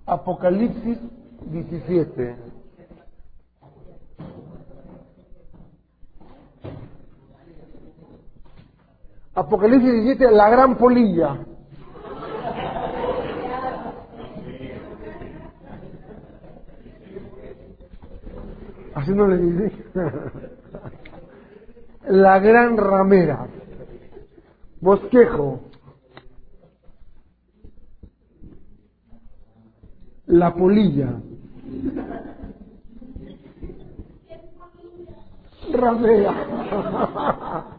Apocalipsis 17. Apocalipsis 17, la gran polilla. Así no le dice. La gran ramera. Bosquejo. La polilla. Ramera.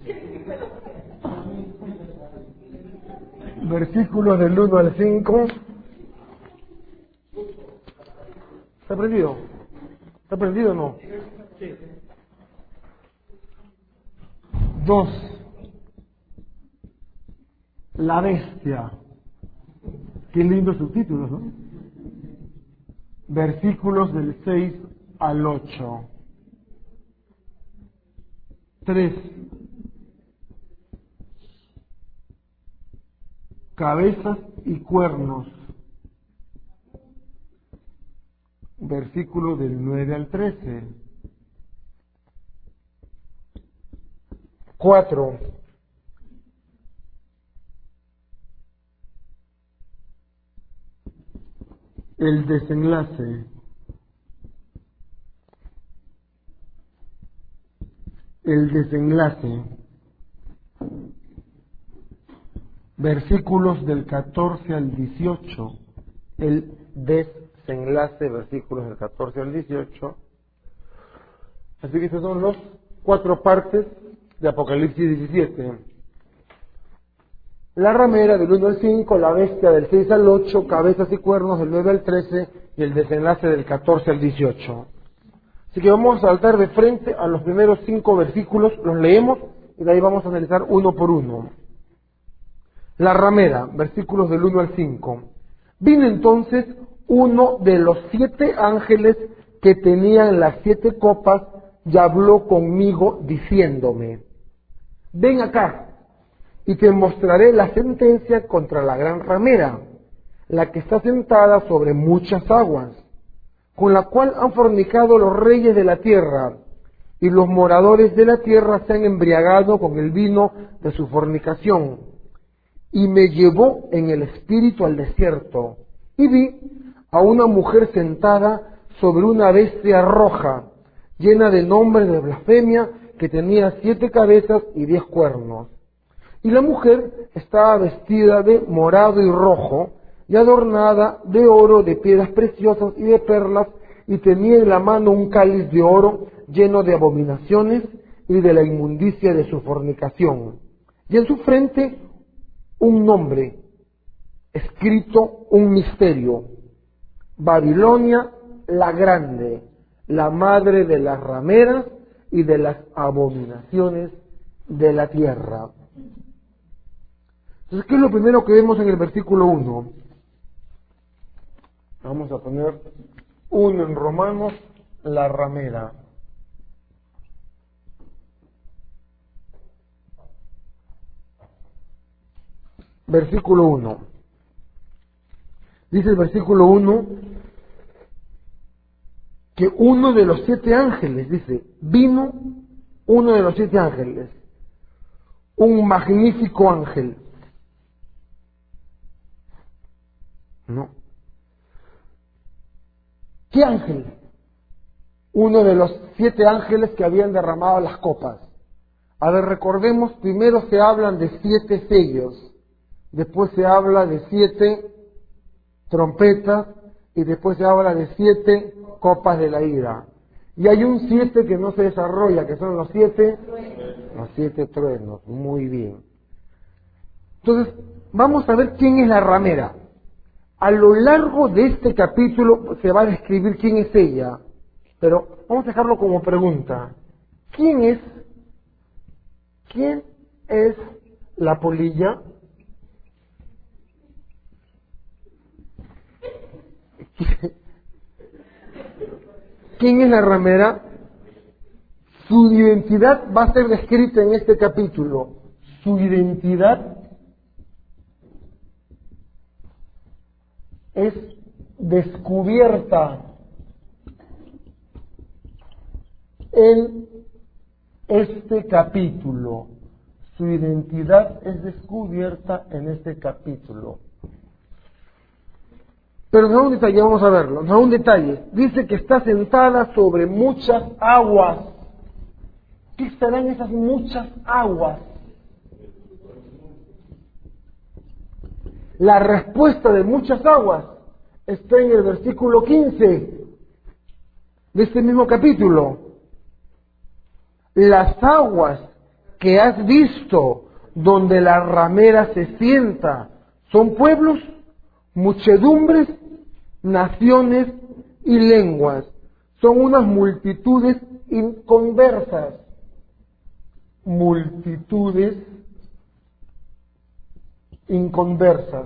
Versículos del 1 al 5. ¿Está aprendido? ¿Está aprendido o no? 2. La bestia. Qué lindo subtítulo, ¿no? Versículos del 6 al 8. 3. Cabezas y cuernos. Versículo del 9 al 13. 4. El desenlace. El desenlace. Versículos del 14 al 18. El desenlace, versículos del 14 al 18. Así que estas son las 4 partes de Apocalipsis 17. La ramera del 1 al 5, la bestia del 6 al 8, cabezas y cuernos del 9 al 13 y el desenlace del 14 al 18. Así que vamos a saltar de frente a los primeros 5 versículos, los leemos y de ahí vamos a analizar uno por uno. La ramera, versículos del 1 al 5. Vino entonces uno de los 7 ángeles que tenían las 7 copas y habló conmigo diciéndome: ven acá y te mostraré la sentencia contra la gran ramera, la que está sentada sobre muchas aguas, con la cual han fornicado los reyes de la tierra, y los moradores de la tierra se han embriagado con el vino de su fornicación. Y me llevó en el espíritu al desierto, y vi a una mujer sentada sobre una bestia roja, llena de nombres de blasfemia, que tenía 7 cabezas y 10 cuernos. Y la mujer estaba vestida de morado y rojo, y adornada de oro, de piedras preciosas y de perlas, y tenía en la mano un cáliz de oro lleno de abominaciones y de la inmundicia de su fornicación. Y en su frente un nombre, escrito un misterio: Babilonia la Grande, la madre de las rameras y de las abominaciones de la tierra. Entonces, ¿qué es lo primero que vemos en el versículo 1? Vamos a poner 1 en Romanos, la ramera. Versículo 1. Dice el versículo 1 que uno de los 7 ángeles, dice, vino uno de los 7 ángeles, un magnífico ángel. No. ¿Qué ángel? Uno de los 7 ángeles que habían derramado las copas. A ver, recordemos, primero se hablan de 7 sellos. Después se habla de 7 trompetas y después se habla de 7 copas de la ira. Y hay un 7 que no se desarrolla, que son los 7 truenos. Muy bien. Entonces, vamos a ver quién es la ramera. A lo largo de este capítulo se va a describir quién es ella, pero vamos a dejarlo como pregunta. ¿Quién es la polilla? ¿Quién es la ramera? Su identidad va a ser descrita en este capítulo. Su identidad es descubierta en este capítulo. Su identidad es descubierta en este capítulo. Pero nos da un detalle, vamos a verlo, nos da un detalle. Dice que está sentada sobre muchas aguas. ¿Qué serán esas muchas aguas? La respuesta de muchas aguas está en el versículo 15 de este mismo capítulo. Las aguas que has visto donde la ramera se sienta son pueblos, muchedumbres, naciones y lenguas. Son unas multitudes inconversas. Multitudes inconversas.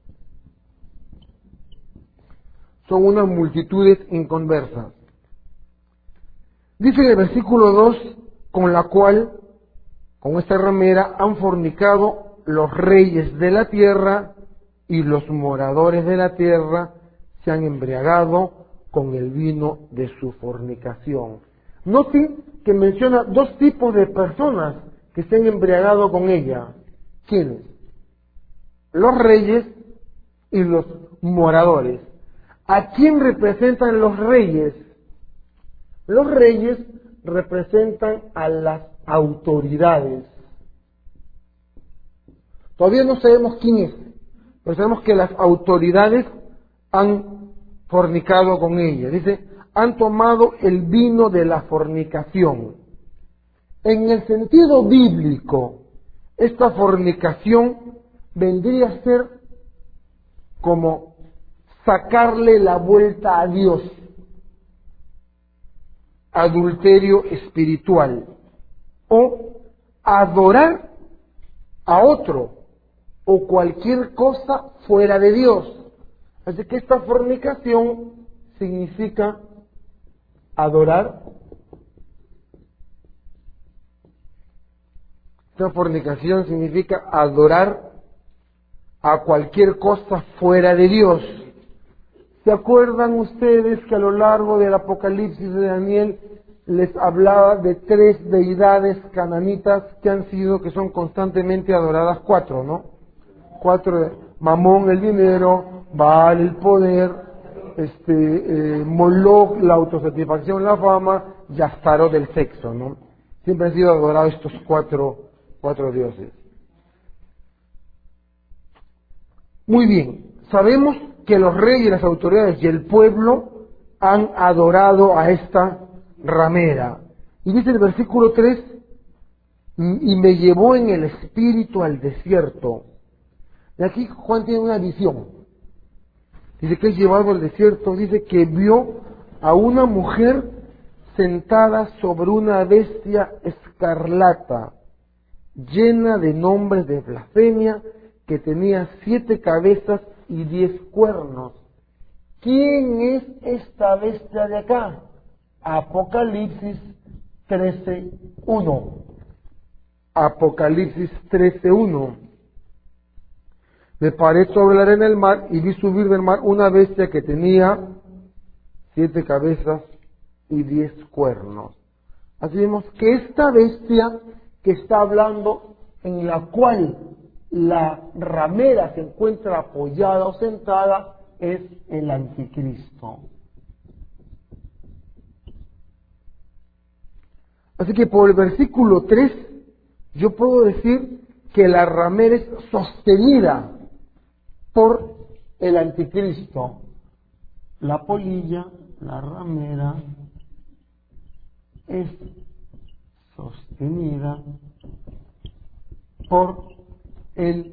Son unas multitudes inconversas. Dice en el versículo 2, con la cual, con esta ramera, han fornicado los reyes de la tierra y los moradores de la tierra se han embriagado con el vino de su fornicación. Noten que menciona dos tipos de personas que se han embriagado con ella. ¿Quiénes? Los reyes y los moradores. ¿A quién representan los reyes? Los reyes representan a las autoridades. Todavía no sabemos quién es, pero sabemos que las autoridades han fornicado con ella. Dice, han tomado el vino de la fornicación. En el sentido bíblico, esta fornicación vendría a ser como sacarle la vuelta a Dios. Adulterio espiritual. O adorar a otro o cualquier cosa fuera de Dios. Así que esta fornicación significa adorar. Esta fornicación significa adorar a cualquier cosa fuera de Dios. ¿Se acuerdan ustedes que a lo largo del Apocalipsis de Daniel les hablaba de 3 deidades cananitas que son constantemente adoradas? 4, ¿no? 4, Mamón el dinero, Baal el poder, Moloch la autosatisfacción, la fama, y Astarot el sexo, ¿no? Siempre han sido adorados estos cuatro dioses. Muy bien, sabemos que los reyes, las autoridades y el pueblo han adorado a esta ramera. Y dice el versículo 3, y me llevó en el espíritu al desierto. Y aquí Juan tiene una visión. Dice que es llevado al desierto, dice que vio a una mujer sentada sobre una bestia escarlata, llena de nombres de blasfemia, que tenía 7 cabezas y 10 cuernos. ¿Quién es esta bestia de acá? Apocalipsis 13:1. Apocalipsis 13:1. Me paré sobre la arena del mar y vi subir del mar una bestia que tenía 7 cabezas y 10 cuernos. Así vemos que esta bestia que está hablando, en la cual la ramera se encuentra apoyada o sentada, es el anticristo. Así que por el versículo 3 yo puedo decir que la ramera es sostenida por el anticristo. La polilla, la ramera, es sostenida por el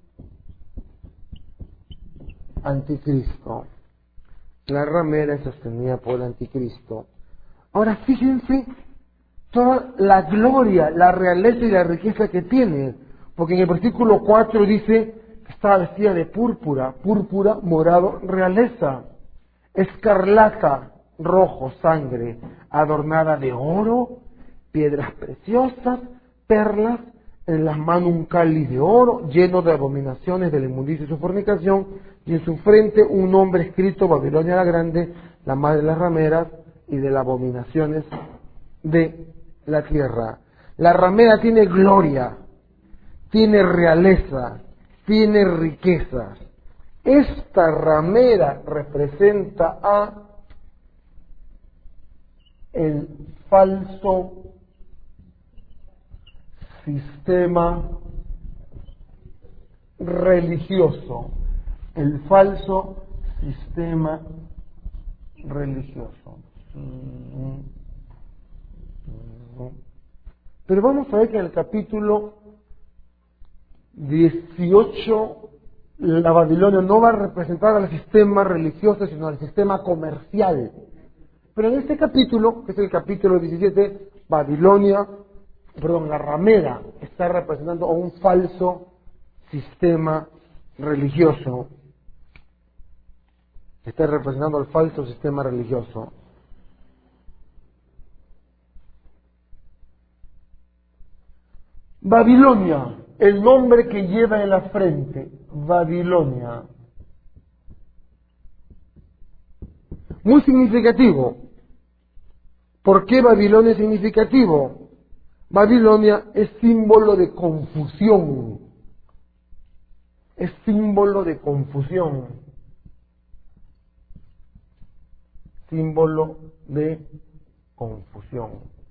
anticristo. La ramera es sostenida por el anticristo. Ahora fíjense toda la gloria, la realeza y la riqueza que tiene, porque en el versículo 4 dice que estaba vestida de púrpura, morado, realeza, escarlata, rojo, sangre, adornada de oro, piedras preciosas, perlas en las manos un cáliz de oro lleno de abominaciones de la inmundicia y su fornicación, y en su frente un nombre escrito: Babilonia la Grande, la madre de las rameras y de las abominaciones de la tierra. La ramera tiene gloria, tiene realeza, tiene riquezas. Esta ramera representa a el falso sistema religioso, el falso sistema religioso. Pero vamos a ver que en el capítulo 18 la Babilonia no va a representar al sistema religioso, sino al sistema comercial. Pero en este capítulo, que es el capítulo 17, la ramera está representando a un falso sistema religioso. Está representando al falso sistema religioso. Babilonia, el nombre que lleva en la frente, Babilonia. Muy significativo. ¿Por qué Babilonia es significativo? Babilonia es símbolo de confusión. Es símbolo de confusión. Símbolo de confusión.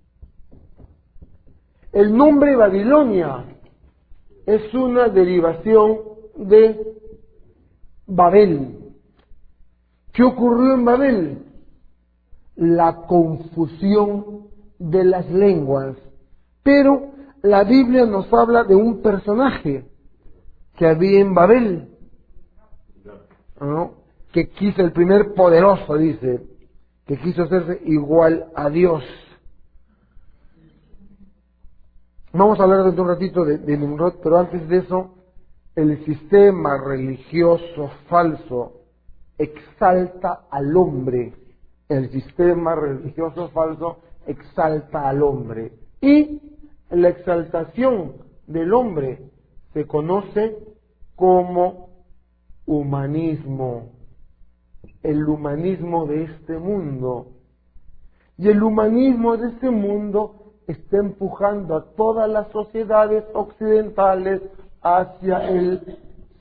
El nombre Babilonia es una derivación de Babel. ¿Qué ocurrió en Babel? La confusión de las lenguas. Pero la Biblia nos habla de un personaje que había en Babel, ¿no? Que quiso, el primer poderoso, dice, que quiso hacerse igual a Dios. Vamos a hablar dentro de un ratito de Nimrod, pero antes de eso, el sistema religioso falso exalta al hombre. El sistema religioso falso exalta al hombre. Y la exaltación del hombre se conoce como humanismo. El humanismo de este mundo. Y el humanismo de este mundo está empujando a todas las sociedades occidentales hacia el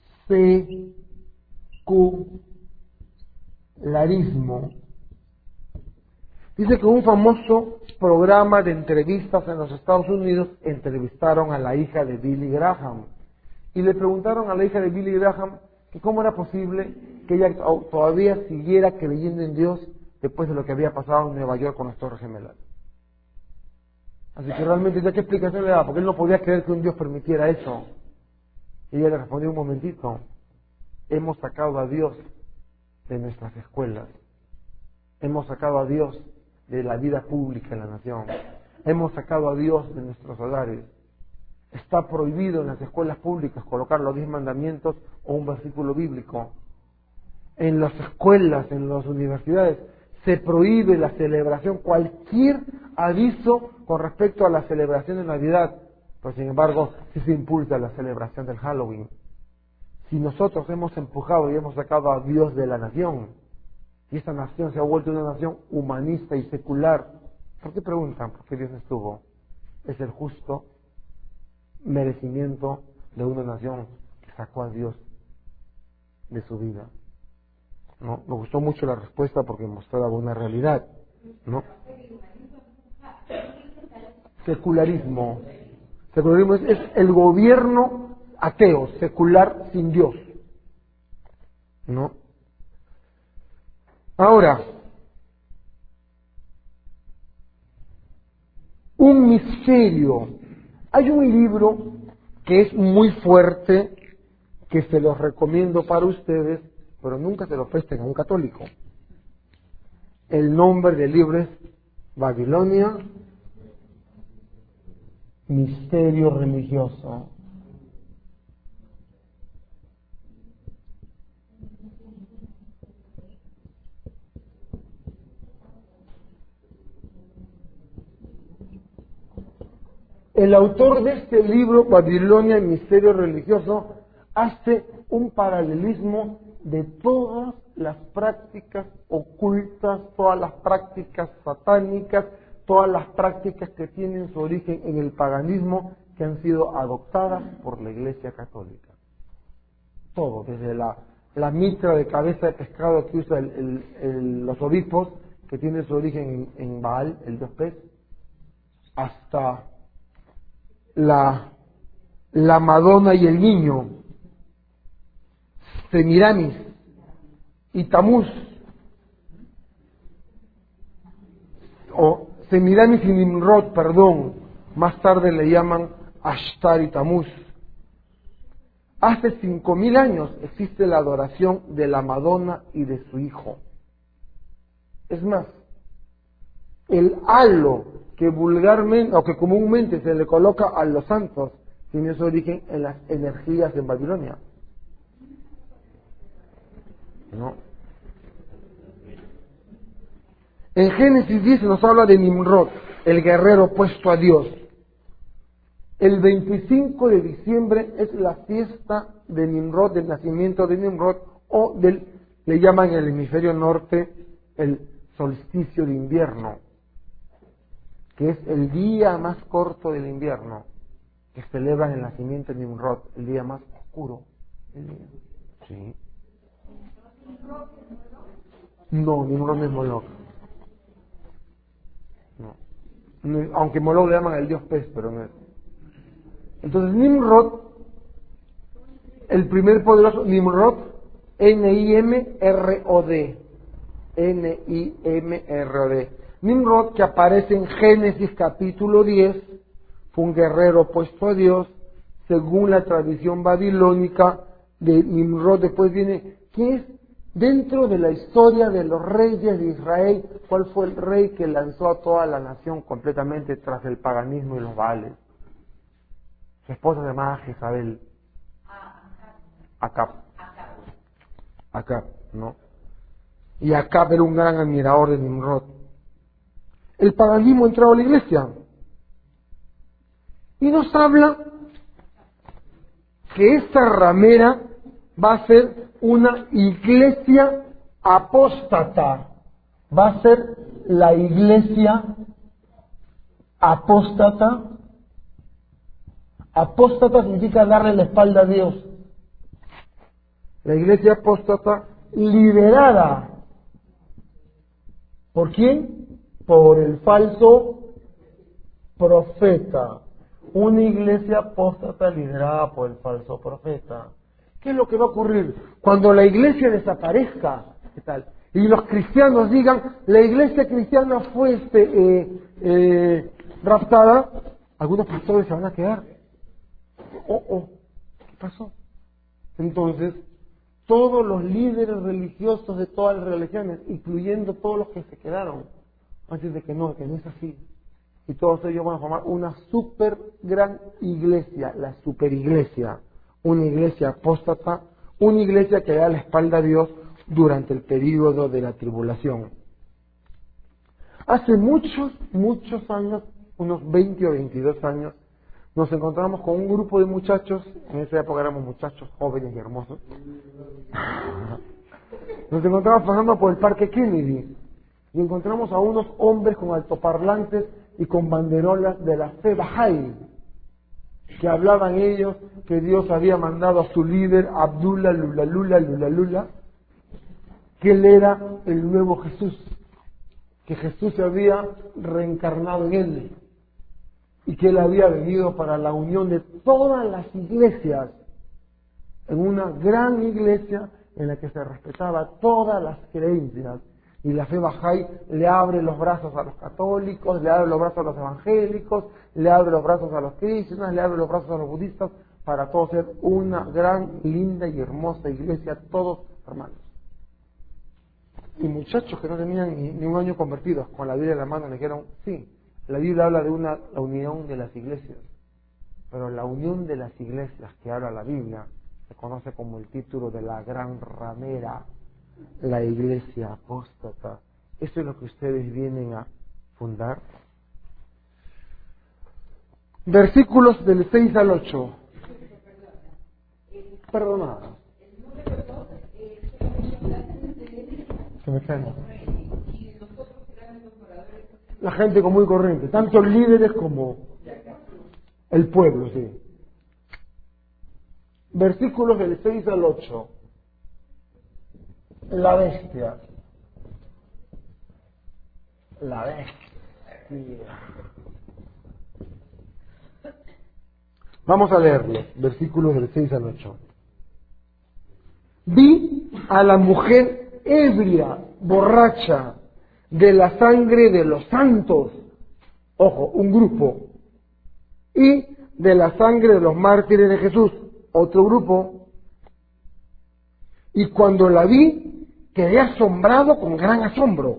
secularismo. Dice que un famoso programa de entrevistas en los Estados Unidos entrevistaron a la hija de Billy Graham y le preguntaron a la hija de Billy Graham que cómo era posible que ella todavía siguiera creyendo en Dios después de lo que había pasado en Nueva York con las Torres Gemelas. Así que realmente, ¿ya qué explicación le daba? Porque él no podía creer que un Dios permitiera eso. Y ella le respondió: un momentito, hemos sacado a Dios de nuestras escuelas, hemos sacado a Dios de la vida pública en la nación, hemos sacado a Dios de nuestros hogares. Está prohibido en las escuelas públicas colocar los 10 mandamientos o un versículo bíblico. En las escuelas, en las universidades, se prohíbe la celebración, cualquier aviso con respecto a la celebración de Navidad. Pero sin embargo, sí se impulsa la celebración del Halloween. Si nosotros hemos empujado y hemos sacado a Dios de la nación, y esta nación se ha vuelto una nación humanista y secular, ¿por qué preguntan por qué Dios estuvo? Es el justo merecimiento de una nación que sacó a Dios de su vida. ¿No? Me gustó mucho la respuesta porque mostraba una realidad, ¿no? Secularismo. Secularismo es el gobierno ateo, secular, sin Dios, ¿no? Ahora, un misterio. Hay un libro que es muy fuerte, que se los recomiendo para ustedes, pero nunca se lo presten a un católico. El nombre del libro es Babilonia, misterio religioso. El autor de este libro, Babilonia, el misterio religioso, hace un paralelismo de todas las prácticas ocultas, todas las prácticas satánicas, todas las prácticas que tienen su origen en el paganismo, que han sido adoptadas por la Iglesia Católica. Todo, desde la mitra de cabeza de pescado que usan los obispos, que tiene su origen en Baal, el dios pez, hasta la Madonna y el niño, Semiramis y Tamuz, o Semiramis y Nimrod, perdón, más tarde le llaman Ashtar y Tamuz. Hace 5.000 años existe la adoración de la Madonna y de su hijo. Es más, el halo que vulgarmente o que comúnmente se le coloca a los santos tiene su origen en las energías en Babilonia. ¿No? En Génesis 10 nos habla de Nimrod, el guerrero opuesto a Dios. El 25 de diciembre es la fiesta de Nimrod, del nacimiento de Nimrod, o le llaman en el hemisferio norte el solsticio de invierno, que es el día más corto del invierno, que celebran el nacimiento de Nimrod, el día más oscuro. Sí. No, Nimrod no es Moloch. No, aunque Moloch le llaman el dios pez, pero no es. Entonces Nimrod, el primer poderoso, Nimrod, Nimrod, Nimrod. Nimrod, que aparece en Génesis capítulo 10, fue un guerrero opuesto a Dios, según la tradición babilónica de Nimrod. Después viene, ¿quién es? Dentro de la historia de los reyes de Israel, ¿cuál fue el rey que lanzó a toda la nación completamente tras el paganismo y los Baales? Su esposa se llamaba Jezabel. Acab, ¿no? Y Acab era un gran admirador de Nimrod. El paganismo entró a la iglesia. Y nos habla que esta ramera va a ser una iglesia apóstata. Va a ser la iglesia apóstata. Apóstata significa darle la espalda a Dios. La iglesia apóstata liderada. ¿Por quién? Por el falso profeta. Una iglesia apóstata liderada por el falso profeta. ¿Qué es lo que va a ocurrir? Cuando la iglesia desaparezca, ¿qué tal? Y los cristianos digan, la iglesia cristiana fue raptada, algunos pastores se van a quedar. ¿Qué pasó? Entonces, todos los líderes religiosos de todas las religiones, incluyendo todos los que se quedaron, antes de que no es así. Y todos ellos van a formar una super gran iglesia, la superiglesia, una iglesia apóstata, una iglesia que da la espalda a Dios durante el período de la tribulación. Hace muchos años, unos 20 o 22 años, nos encontramos con un grupo de muchachos, en esa época éramos muchachos jóvenes y hermosos. Nos encontramos pasando por el Parque Kennedy y encontramos a unos hombres con altoparlantes y con banderolas de la fe Bahá'í, que hablaban ellos que Dios había mandado a su líder Abdullah Lula, que él era el nuevo Jesús, que Jesús se había reencarnado en él y que él había venido para la unión de todas las iglesias en una gran iglesia en la que se respetaba todas las creencias. Y la fe Bahá'í le abre los brazos a los católicos, le abre los brazos a los evangélicos, le abre los brazos a los cristianos, le abre los brazos a los budistas, para todos ser una gran, linda y hermosa iglesia, todos hermanos. Y muchachos que no tenían ni un año convertidos, con la Biblia en la mano, le dijeron, sí, la Biblia habla de la unión de las iglesias, pero la unión de las iglesias que habla la Biblia se conoce como el título de la gran ramera, la iglesia apóstata. ¿Eso es lo que ustedes vienen a fundar? Versículos del 6 al 8. Perdonada. Se me cae. La gente común y corriente, tanto líderes como el pueblo, sí. Versículos del 6 al 8. La bestia. La bestia. Vamos a leerlo, versículos del 6 al 8. Vi a la mujer ebria, borracha, de la sangre de los santos, ojo, un grupo, y de la sangre de los mártires de Jesús, otro grupo. Y cuando la vi, quedé asombrado con gran asombro.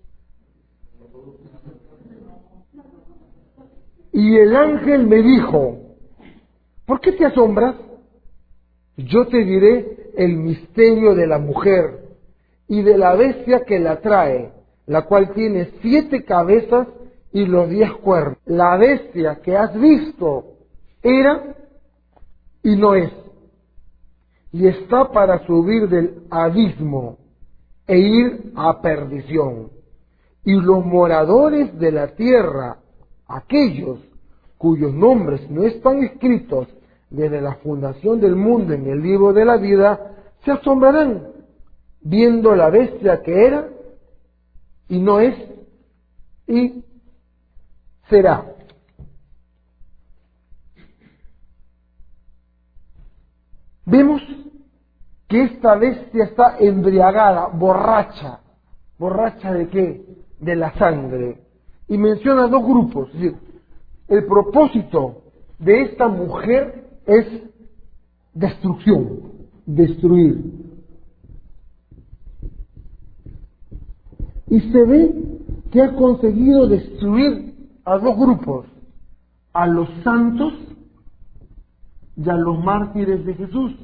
Y el ángel me dijo, ¿por qué te asombras? Yo te diré el misterio de la mujer y de la bestia que la trae, la cual tiene 7 cabezas y los 10 cuernos. La bestia que has visto era y no es, y está para subir del abismo e ir a perdición. Y los moradores de la tierra, aquellos cuyos nombres no están escritos desde la fundación del mundo en el libro de la vida, se asombrarán viendo la bestia que era y no es y será. Vemos que esta bestia está embriagada, borracha. ¿Borracha de qué? De la sangre. Y menciona 2 grupos. Es decir, el propósito de esta mujer es destrucción, destruir. Y se ve que ha conseguido destruir a 2 grupos, a los santos y a los mártires de Jesús.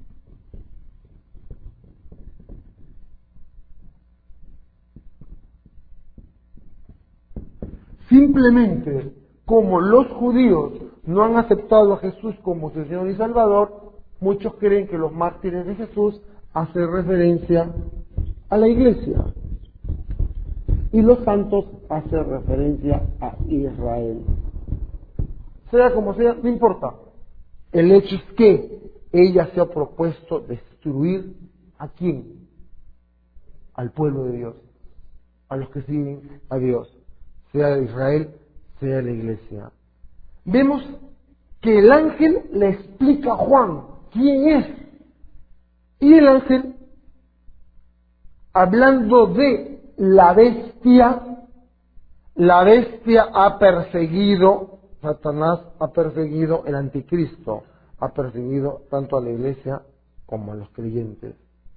Simplemente, como los judíos no han aceptado a Jesús como su Señor y Salvador, muchos creen que los mártires de Jesús hacen referencia a la iglesia. Y los santos hacen referencia a Israel. Sea como sea, no importa. El hecho es que ella se ha propuesto destruir ¿a quién? Al pueblo de Dios, a los que siguen a Dios, sea de Israel, sea de la iglesia. Vemos que el ángel le explica a Juan quién es. Y el ángel, hablando de la bestia ha perseguido, Satanás ha perseguido el anticristo, ha perseguido tanto a la iglesia como a los creyentes.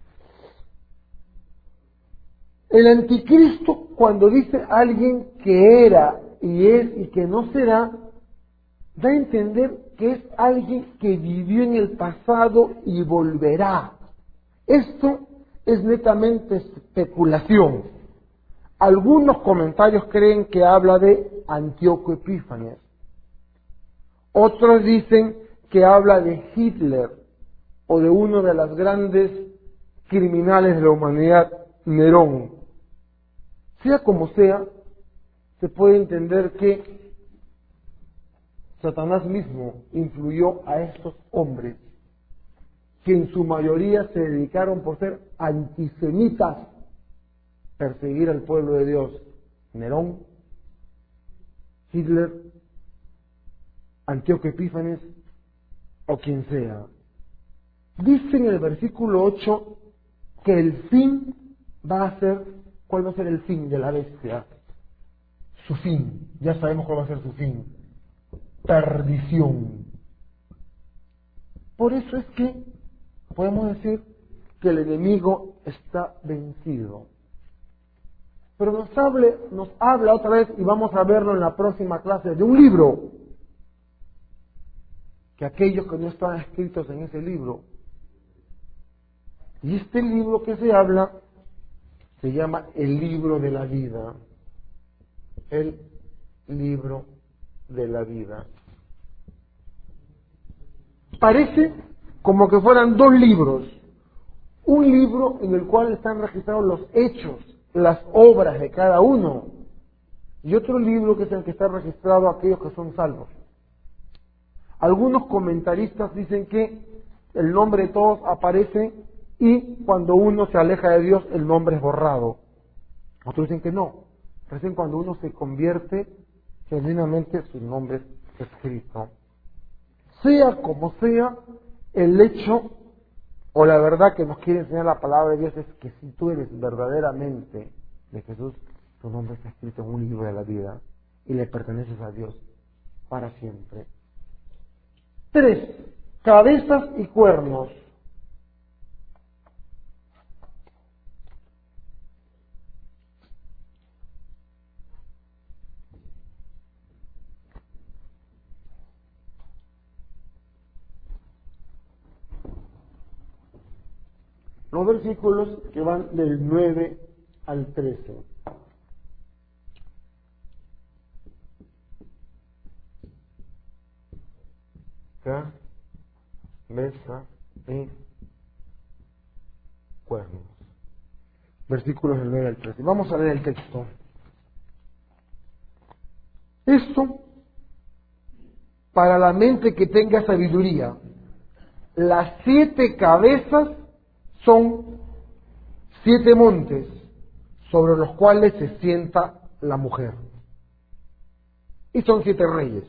El anticristo, cuando dice alguien que era y es y que no será, da a entender que es alguien que vivió en el pasado y volverá. Esto es netamente especulación. Algunos comentarios creen que habla de Antíoco Epífanes. Otros dicen que habla de Hitler o de uno de los grandes criminales de la humanidad, Nerón. Sea como sea, se puede entender que Satanás mismo influyó a estos hombres, que en su mayoría se dedicaron por ser antisemitas, perseguir al pueblo de Dios. Nerón, Hitler, Antíoco Epífanes o quien sea. Dice en el versículo 8 que el fin va a ser, ¿cuál va a ser el fin de la bestia? Su fin, ya sabemos cuál va a ser su fin: perdición. Por eso es que podemos decir que el enemigo está vencido. Pero nos habla otra vez, y vamos a verlo en la próxima clase, de un libro, que aquellos que no están escritos en ese libro. Y este libro que se habla se llama el libro de la vida. El libro de la vida. parece como que fueran dos libros. Un libro en el cual están registrados los hechos, las obras de cada uno, y otro libro que es el que está registrado aquellos que son salvos. Algunos comentaristas dicen que el nombre de todos aparece y cuando uno se aleja de Dios el nombre es borrado. Otros dicen que no, recién cuando uno se convierte genuinamente su nombre es escrito. Sea como sea, el hecho o la verdad que nos quiere enseñar la palabra de Dios es que si tú eres verdaderamente de Jesús, tu nombre está escrito en un libro de la vida y le perteneces a Dios para siempre. 3. Cabezas y cuernos. Los versículos que van del 9 al 13. Cabeza y cuernos. Versículos del 9 al 13. Vamos a leer el texto. Esto para la mente que tenga sabiduría. Las 7 cabezas son 7 montes sobre los cuales se sienta la mujer. Y son 7 reyes.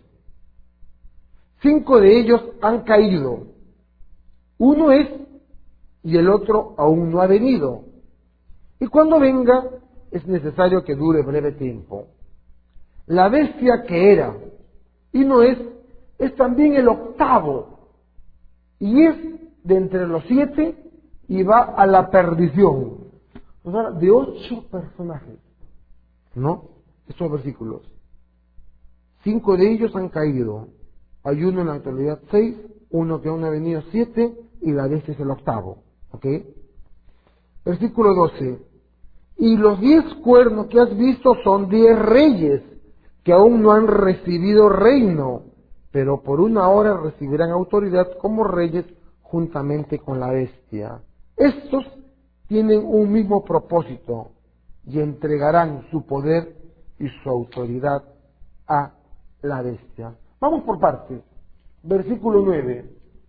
5 de ellos han caído. Uno es y el otro aún no ha venido. Y cuando venga es necesario que dure breve tiempo. La bestia que era y no es también el octavo. Y es de entre los 7 y va a la perdición. O sea, de 8 personajes, ¿no? Estos versículos. 5 de ellos han caído. Hay uno en la actualidad 6, uno que aún no ha venido 7, y la bestia es el octavo. ¿Ok? Versículo 12. Y los 10 cuernos que has visto son 10 reyes que aún no han recibido reino, pero por una hora recibirán autoridad como reyes juntamente con la bestia. Estos tienen un mismo propósito y entregarán su poder y su autoridad a la bestia. Vamos por partes. Versículo 9.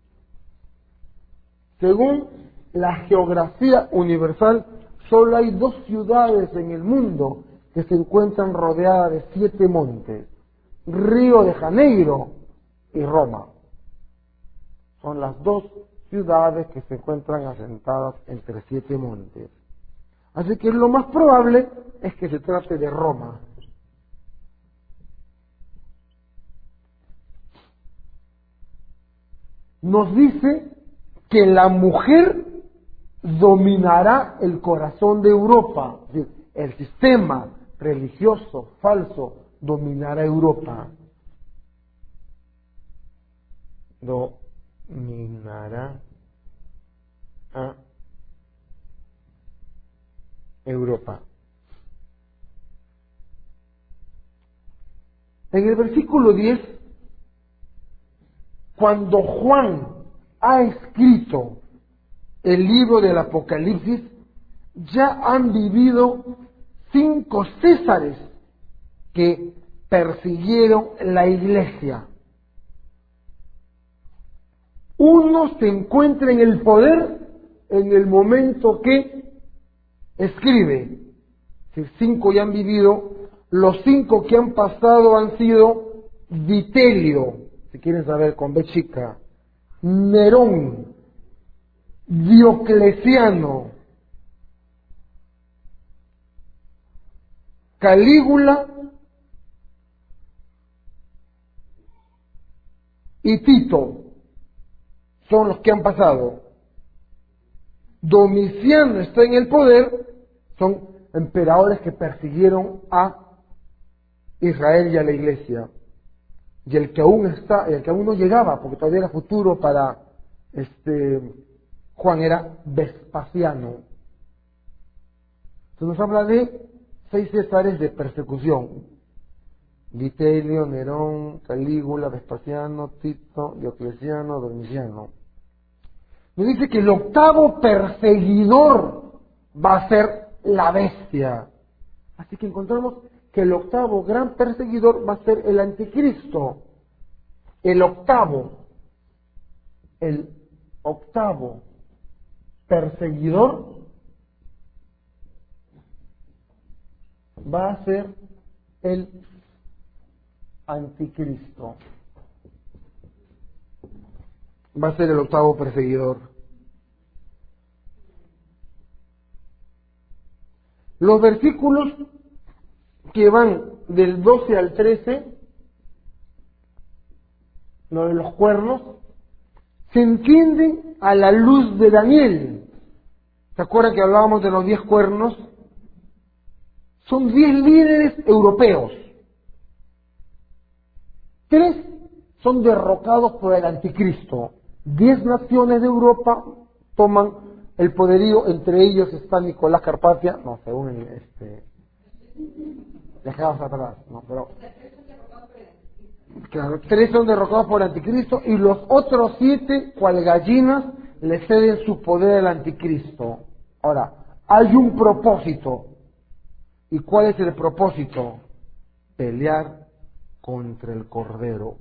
Según la geografía universal, solo hay 2 ciudades en el mundo que se encuentran rodeadas de 7 montes: Río de Janeiro y Roma. Son las 2 ciudades que se encuentran asentadas entre 7 montes. Así que lo más probable es que se trate de Roma. Nos dice que la mujer dominará el corazón de Europa. Es decir, el sistema religioso falso dominará Europa. Dominará a Europa. En el versículo 10, cuando Juan ha escrito el libro del Apocalipsis, ya han vivido 5 césares que persiguieron la iglesia. Uno se encuentra en el poder en el momento que escribe. Si 5 ya han vivido, los 5 que han pasado han sido Vitelio, si quieren saber con B chica, Nerón, Diocleciano, Calígula y Tito. Son los que han pasado. Domiciano está en el poder, son emperadores que persiguieron a Israel y a la iglesia. Y el que aún está, el que aún no llegaba, porque todavía era futuro para Juan, era Vespasiano. Entonces nos habla de 6 césares de persecución. Vitelio, Nerón, Calígula, Vespasiano, Tito, Diocleciano, Domiciano. Nos dice que el octavo perseguidor va a ser la bestia. Así que encontramos que el octavo gran perseguidor va a ser el anticristo. El octavo perseguidor va a ser el anticristo. Va a ser el octavo perseguidor. Los versículos que van del 12 al 13, lo de los cuernos, se entienden a la luz de Daniel. ¿Se acuerdan que hablábamos de los 10 cuernos? Son 10 líderes europeos. 3 son derrocados por el anticristo. 10 naciones de Europa toman el poderío, entre ellos está Nicolás Carpatia, no, según dejamos atrás, no, pero claro, 3 son derrocados por el anticristo y los otros 7, cual gallinas, le ceden su poder al anticristo. Ahora, hay un propósito. ¿Y cuál es el propósito? Pelear contra el Cordero.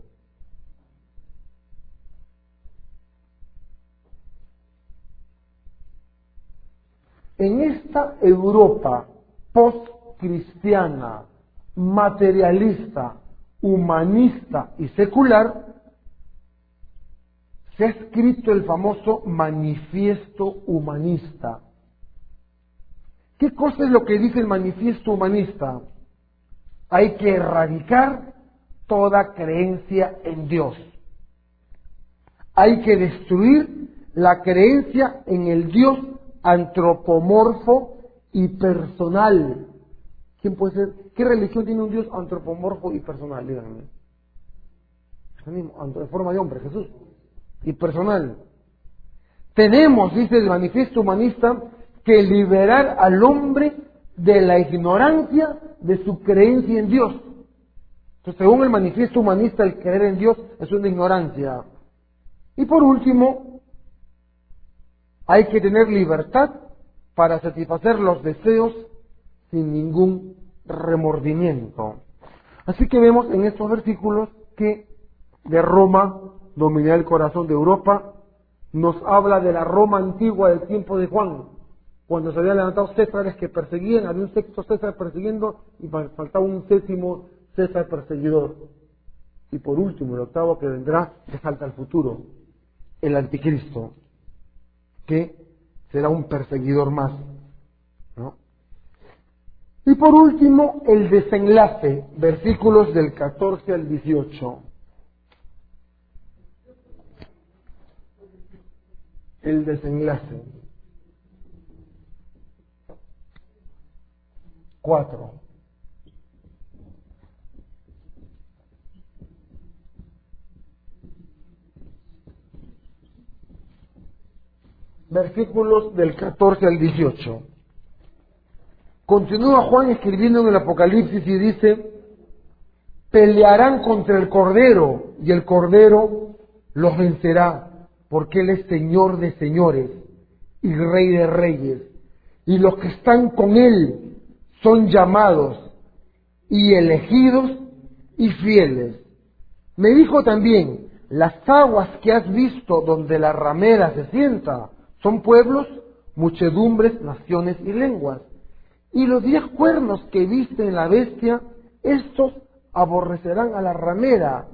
En esta Europa post-cristiana, materialista, humanista y secular, se ha escrito el famoso Manifiesto Humanista. ¿Qué cosa es lo que dice el Manifiesto Humanista? Hay que erradicar toda creencia en Dios. Hay que destruir la creencia en el Dios antropomorfo y personal. ¿Quién puede ser? ¿Qué religión tiene un Dios antropomorfo y personal? Díganme. En forma de hombre, Jesús. Y personal. Tenemos, dice el Manifiesto Humanista, que liberar al hombre de la ignorancia de su creencia en Dios. Entonces, según el Manifiesto Humanista, el creer en Dios es una ignorancia. Y por último, hay que tener libertad para satisfacer los deseos sin ningún remordimiento. Así que vemos en estos versículos que de Roma dominar el corazón de Europa, nos habla de la Roma antigua del tiempo de Juan, cuando se habían levantado césares que perseguían, había un sexto César persiguiendo y faltaba un sétimo César perseguidor. Y por último, el octavo que vendrá, se salta al futuro, el anticristo, que será un perseguidor más, ¿no? Y por último, el desenlace, versículos del 14 al 18. El desenlace. 4. Versículos del 14 al 18. Continúa Juan escribiendo en el Apocalipsis y dice: pelearán contra el Cordero y el Cordero los vencerá, porque Él es Señor de señores y Rey de reyes, y los que están con Él son llamados y elegidos y fieles. Me dijo también: las aguas que has visto donde la ramera se sienta son pueblos, muchedumbres, naciones y lenguas. Y los 10 cuernos que viste en la bestia, estos aborrecerán a la ramera.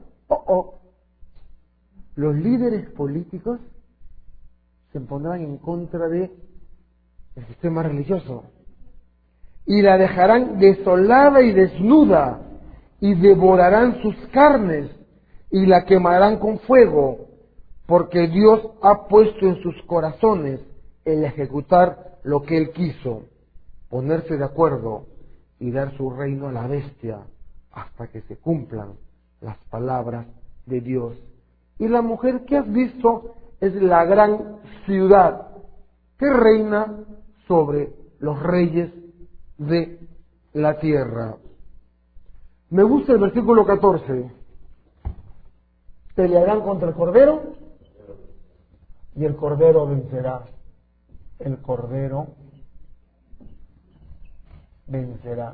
Los líderes políticos se pondrán en contra del sistema religioso y la dejarán desolada y desnuda, y devorarán sus carnes y la quemarán con fuego, porque Dios ha puesto en sus corazones el ejecutar lo que Él quiso, ponerse de acuerdo y dar su reino a la bestia hasta que se cumplan las palabras de Dios. Y la mujer que has visto es la gran ciudad que reina sobre los reyes de la tierra. Me gusta el versículo 14. Pelearán contra el Cordero y el Cordero vencerá. El Cordero vencerá.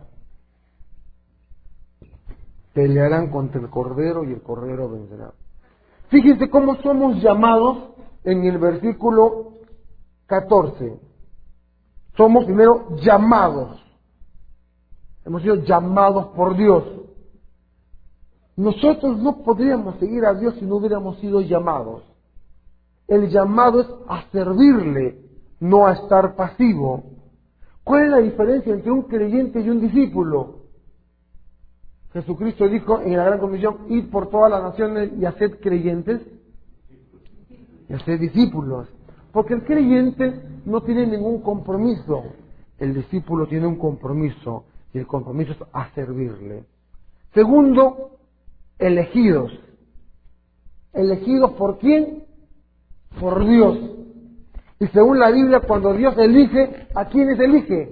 Pelearán contra el Cordero y el Cordero vencerá. Fíjense cómo somos llamados en el versículo 14. Somos primero llamados. Hemos sido llamados por Dios. Nosotros no podríamos seguir a Dios si no hubiéramos sido llamados. El llamado es a servirle, no a estar pasivo. ¿Cuál es la diferencia entre un creyente y un discípulo? Jesucristo dijo en la Gran Comisión: id por todas las naciones y haced creyentes y haced discípulos. Porque el creyente no tiene ningún compromiso. El discípulo tiene un compromiso, y el compromiso es a servirle. Segundo, elegidos. ¿Elegidos por quién? Por Dios. Y según la Biblia, cuando Dios elige, ¿a quiénes elige?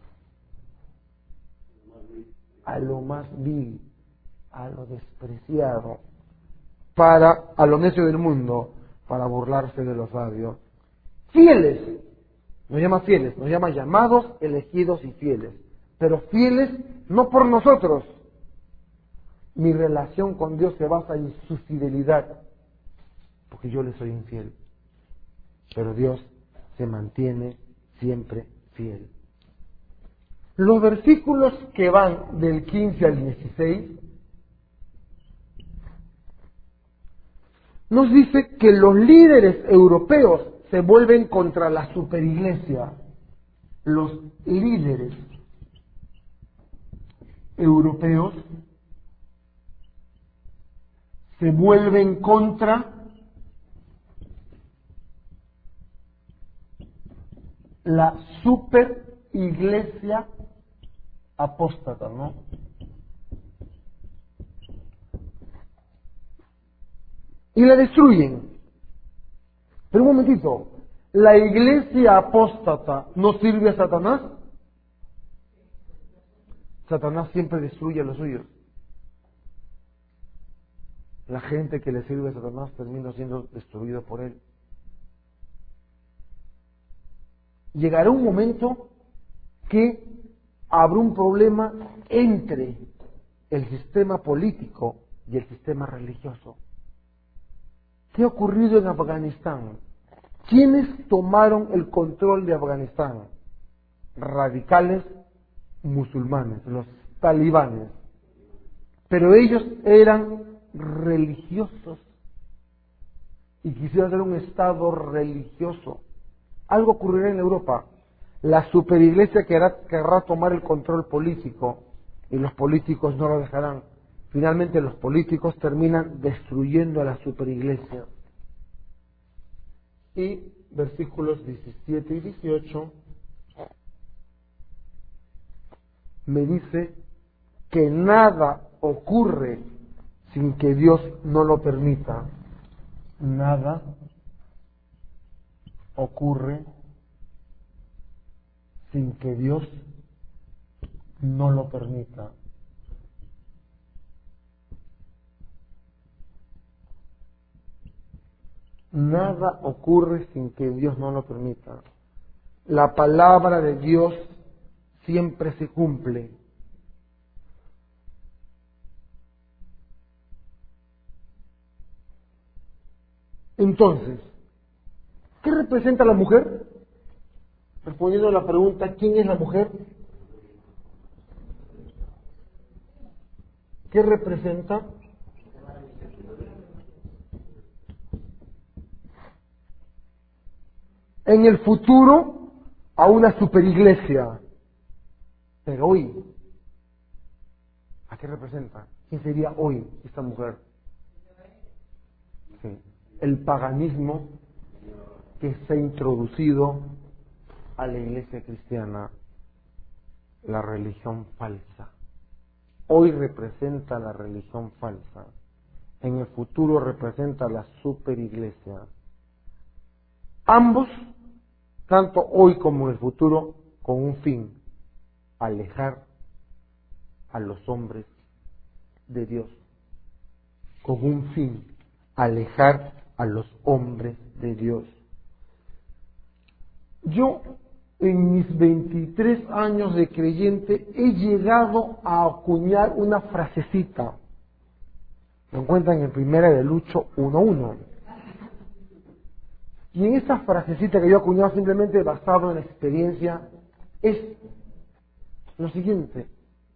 A lo más vil, a lo despreciado, a lo necio del mundo, para burlarse de los sabios. Fieles, nos llama fieles, nos llama llamados, elegidos y fieles. Pero fieles no por nosotros. Mi relación con Dios se basa en su fidelidad, porque yo le soy infiel. Pero Dios se mantiene siempre fiel. Los versículos que van del 15 al 16 nos dice que los líderes europeos se vuelven contra la superiglesia. Los líderes europeos se vuelven contra la superiglesia apóstata, ¿no? Y la destruyen. Pero un momentito, ¿la iglesia apóstata no sirve a Satanás? Satanás siempre destruye a los suyos. La gente que le sirve a Satanás termina siendo destruida por él. Llegará un momento que habrá un problema entre el sistema político y el sistema religioso. ¿Qué ha ocurrido en Afganistán? ¿Quiénes tomaron el control de Afganistán? Radicales musulmanes, los talibanes. Pero ellos eran religiosos y quisieron hacer un estado religioso. Algo ocurrirá en Europa. La superiglesia querrá tomar el control político y los políticos no lo dejarán. Finalmente los políticos terminan destruyendo a la superiglesia. Y versículos 17 y 18 me dice que nada ocurre sin que Dios no lo permita. Nada ocurre sin que Dios no lo permita. Nada ocurre sin que Dios no lo permita. La palabra de Dios siempre se cumple. Entonces, ¿qué representa la mujer? Respondiendo a la pregunta, ¿quién es la mujer? ¿Qué representa? En el futuro, a una superiglesia. Pero hoy, ¿a qué representa? ¿Quién sería hoy esta mujer? Sí. El paganismo que se ha introducido a la iglesia cristiana, la religión falsa. Hoy representa la religión falsa. En el futuro representa la superiglesia. Ambos, tanto hoy como en el futuro, con un fin: alejar a los hombres de Dios, con un fin, alejar a los hombres de Dios. Yo, en mis 23 años de creyente, he llegado a acuñar una frasecita. Lo encuentran en Primera de Lucho 1:1. Y en esa frasecita que yo he acuñado, simplemente basado en la experiencia, es lo siguiente: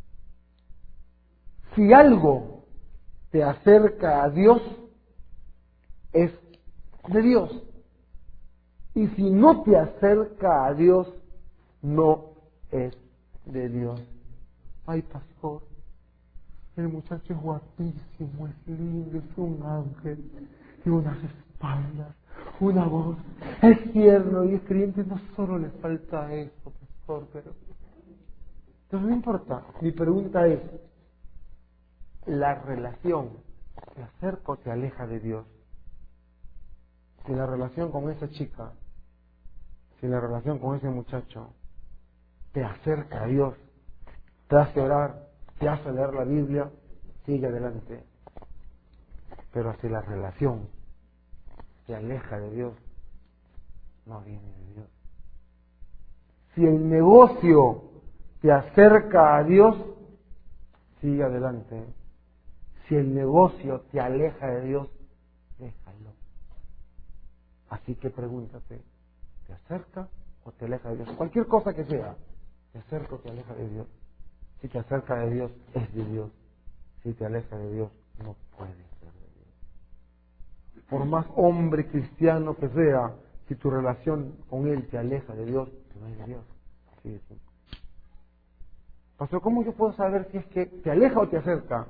si algo te acerca a Dios, es de Dios. Y si no te acerca a Dios, no es de Dios. Ay, pastor, el muchacho es guapísimo, es lindo, es un ángel, y unas espaldas, una voz, es tierno y es creyente. No solo le falta eso, pastor, pero no importa. Mi pregunta es: ¿la relación te acerca o te aleja de Dios? Si la relación con esa chica, si la relación con ese muchacho te acerca a Dios, te hace orar, te hace leer la Biblia, sigue adelante. Pero si la relación te aleja de Dios, no viene de Dios. Si el negocio te acerca a Dios, sigue adelante. Si el negocio te aleja de Dios, déjalo. Así que pregúntate: ¿te acerca o te aleja de Dios? Cualquier cosa que sea, ¿te acerca o te aleja de Dios? Si te acerca de Dios, es de Dios. Si te aleja de Dios, no puede ser de Dios. Por más hombre cristiano que sea, si tu relación con Él te aleja de Dios, no es de Dios. Así de simple. Pastor, ¿cómo yo puedo saber si es que te aleja o te acerca?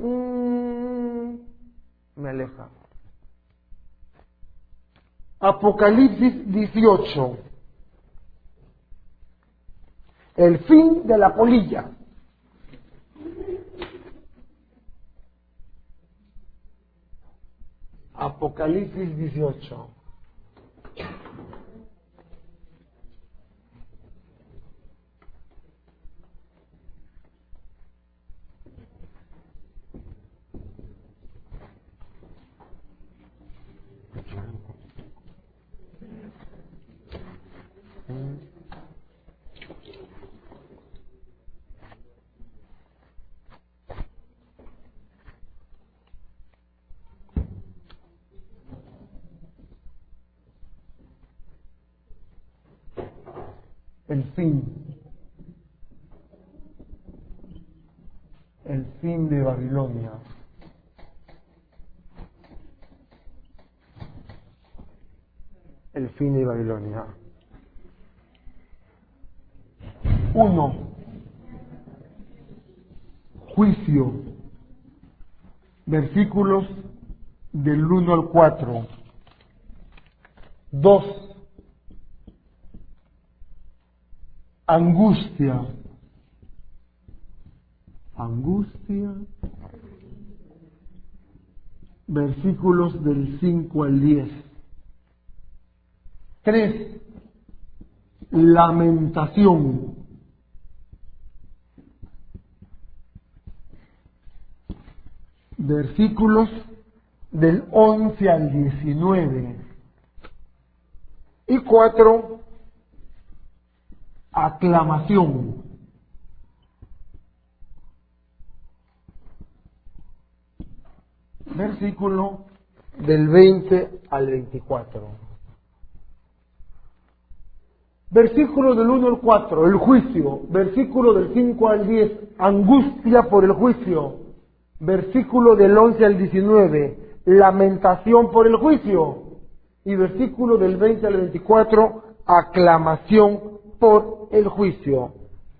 Me aleja. Apocalipsis 18. El fin de la polilla. Apocalipsis 18. El fin de Babilonia. El fin de Babilonia. 1. Juicio. Versículos del 1 al 4. 2. Angustia. Versículos del 5 al 10. 3. Lamentación. Versículos del 11 al 19. Y 4. Aclamación. Versículo del 20 al 24. Versículo del 1 al 4, el juicio. Versículo del 5 al 10, angustia por el juicio. Versículo del 11 al 19, lamentación por el juicio. Y versículo del 20 al 24, aclamación por el juicio.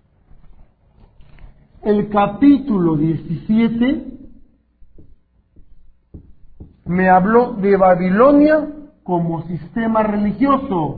El capítulo 17 me habló de Babilonia como sistema religioso.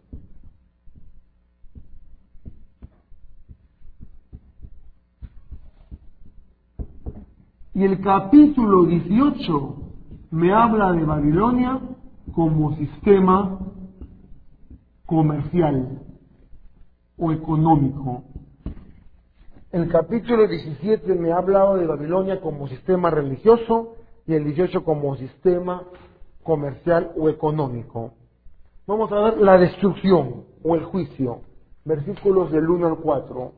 Y el capítulo 18 me habla de Babilonia como sistema comercial o económico. El capítulo 17 me ha hablado de Babilonia como sistema religioso y el 18 como sistema comercial o económico. Vamos a ver la destrucción o el juicio, versículos del 1 al 4.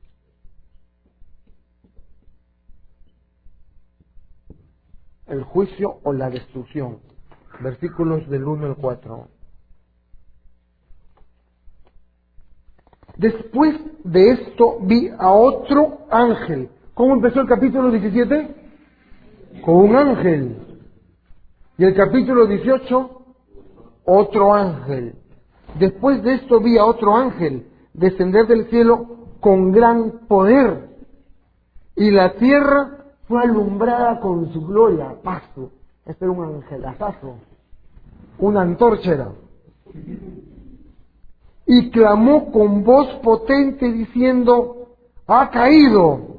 El juicio o la destrucción, versículos del 1 al 4. Después de esto vi a otro ángel. ¿Cómo empezó el capítulo 17? Con un ángel. Y el capítulo 18, otro ángel. Después de esto vi a otro ángel descender del cielo con gran poder. Y la tierra fue alumbrada con su gloria. Paso. Este era un angelazazo. Una antorcha era. Y clamó con voz potente diciendo: ha caído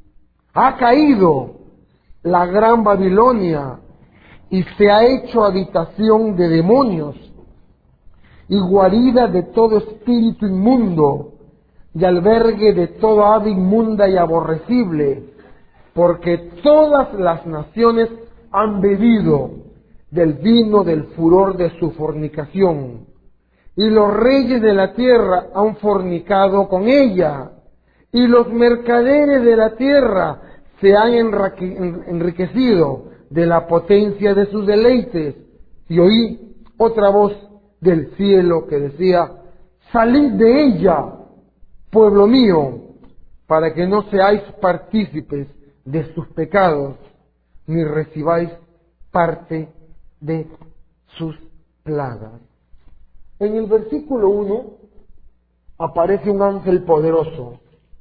la gran Babilonia, y se ha hecho habitación de demonios, y guarida de todo espíritu inmundo, y albergue de toda ave inmunda y aborrecible, porque todas las naciones han bebido del vino del furor de su fornicación, y los reyes de la tierra han fornicado con ella, y los mercaderes de la tierra se han enriquecido de la potencia de sus deleites. Y oí otra voz del cielo que decía: salid de ella, pueblo mío, para que no seáis partícipes de sus pecados, ni recibáis parte de sus plagas. En el versículo 1 aparece un ángel poderoso.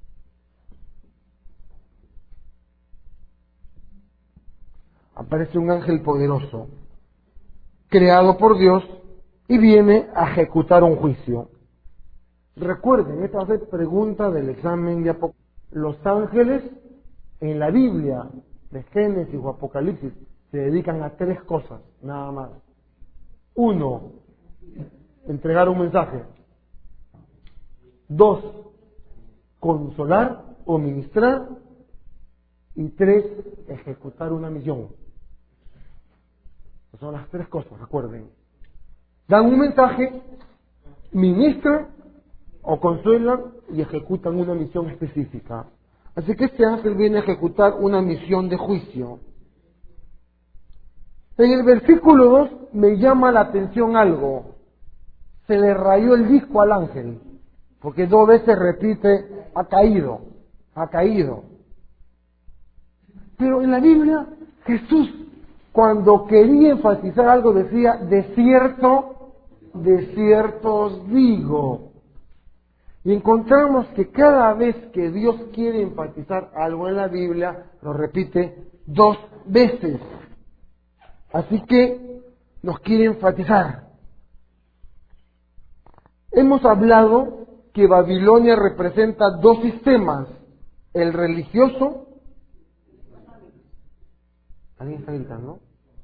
Aparece un ángel poderoso, creado por Dios, y viene a ejecutar un juicio. Recuerden, esta va a ser pregunta del examen de Apocalipsis. Los ángeles en la Biblia, de Génesis o Apocalipsis, se dedican a 3 cosas, nada más. 1, entregar un mensaje. 2, consolar o ministrar. Y 3, ejecutar una misión. Son las 3 cosas, recuerden. Dan un mensaje, ministran o consuelan y ejecutan una misión específica. Así que este ángel viene a ejecutar una misión de juicio. En el versículo 2 me llama la atención algo. Se le rayó el disco al ángel, porque 2 veces repite: ha caído. Pero en la Biblia, Jesús, cuando quería enfatizar algo, decía: de cierto os digo. Y encontramos que cada vez que Dios quiere enfatizar algo en la Biblia, lo repite 2 veces. Así que nos quiere enfatizar. Hemos hablado que Babilonia representa 2 sistemas: el religioso. ¿Alguien está gritando?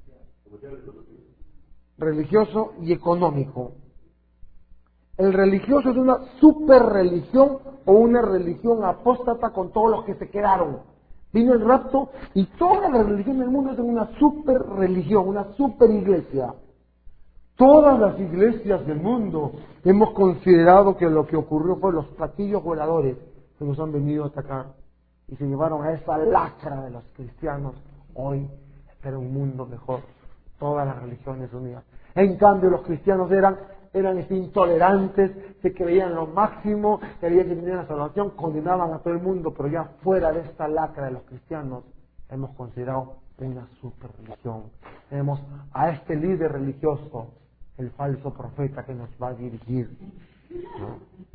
Religioso y económico. El religioso es una super religión o una religión apóstata con todos los que se quedaron. Vino el rapto y toda la religión del mundo es una super religión, una super iglesia. Todas las iglesias del mundo hemos considerado que lo que ocurrió fue los platillos voladores que nos han venido a atacar y se llevaron a esa lacra de los cristianos. Hoy era un mundo mejor, todas las religiones unidas. En cambio, los cristianos eran intolerantes, se creían lo máximo, creían que tenían la salvación, condenaban a todo el mundo, pero ya fuera de esta lacra de los cristianos, hemos considerado una super religión. Tenemos a este líder religioso, el falso profeta que nos va a dirigir, ¿no?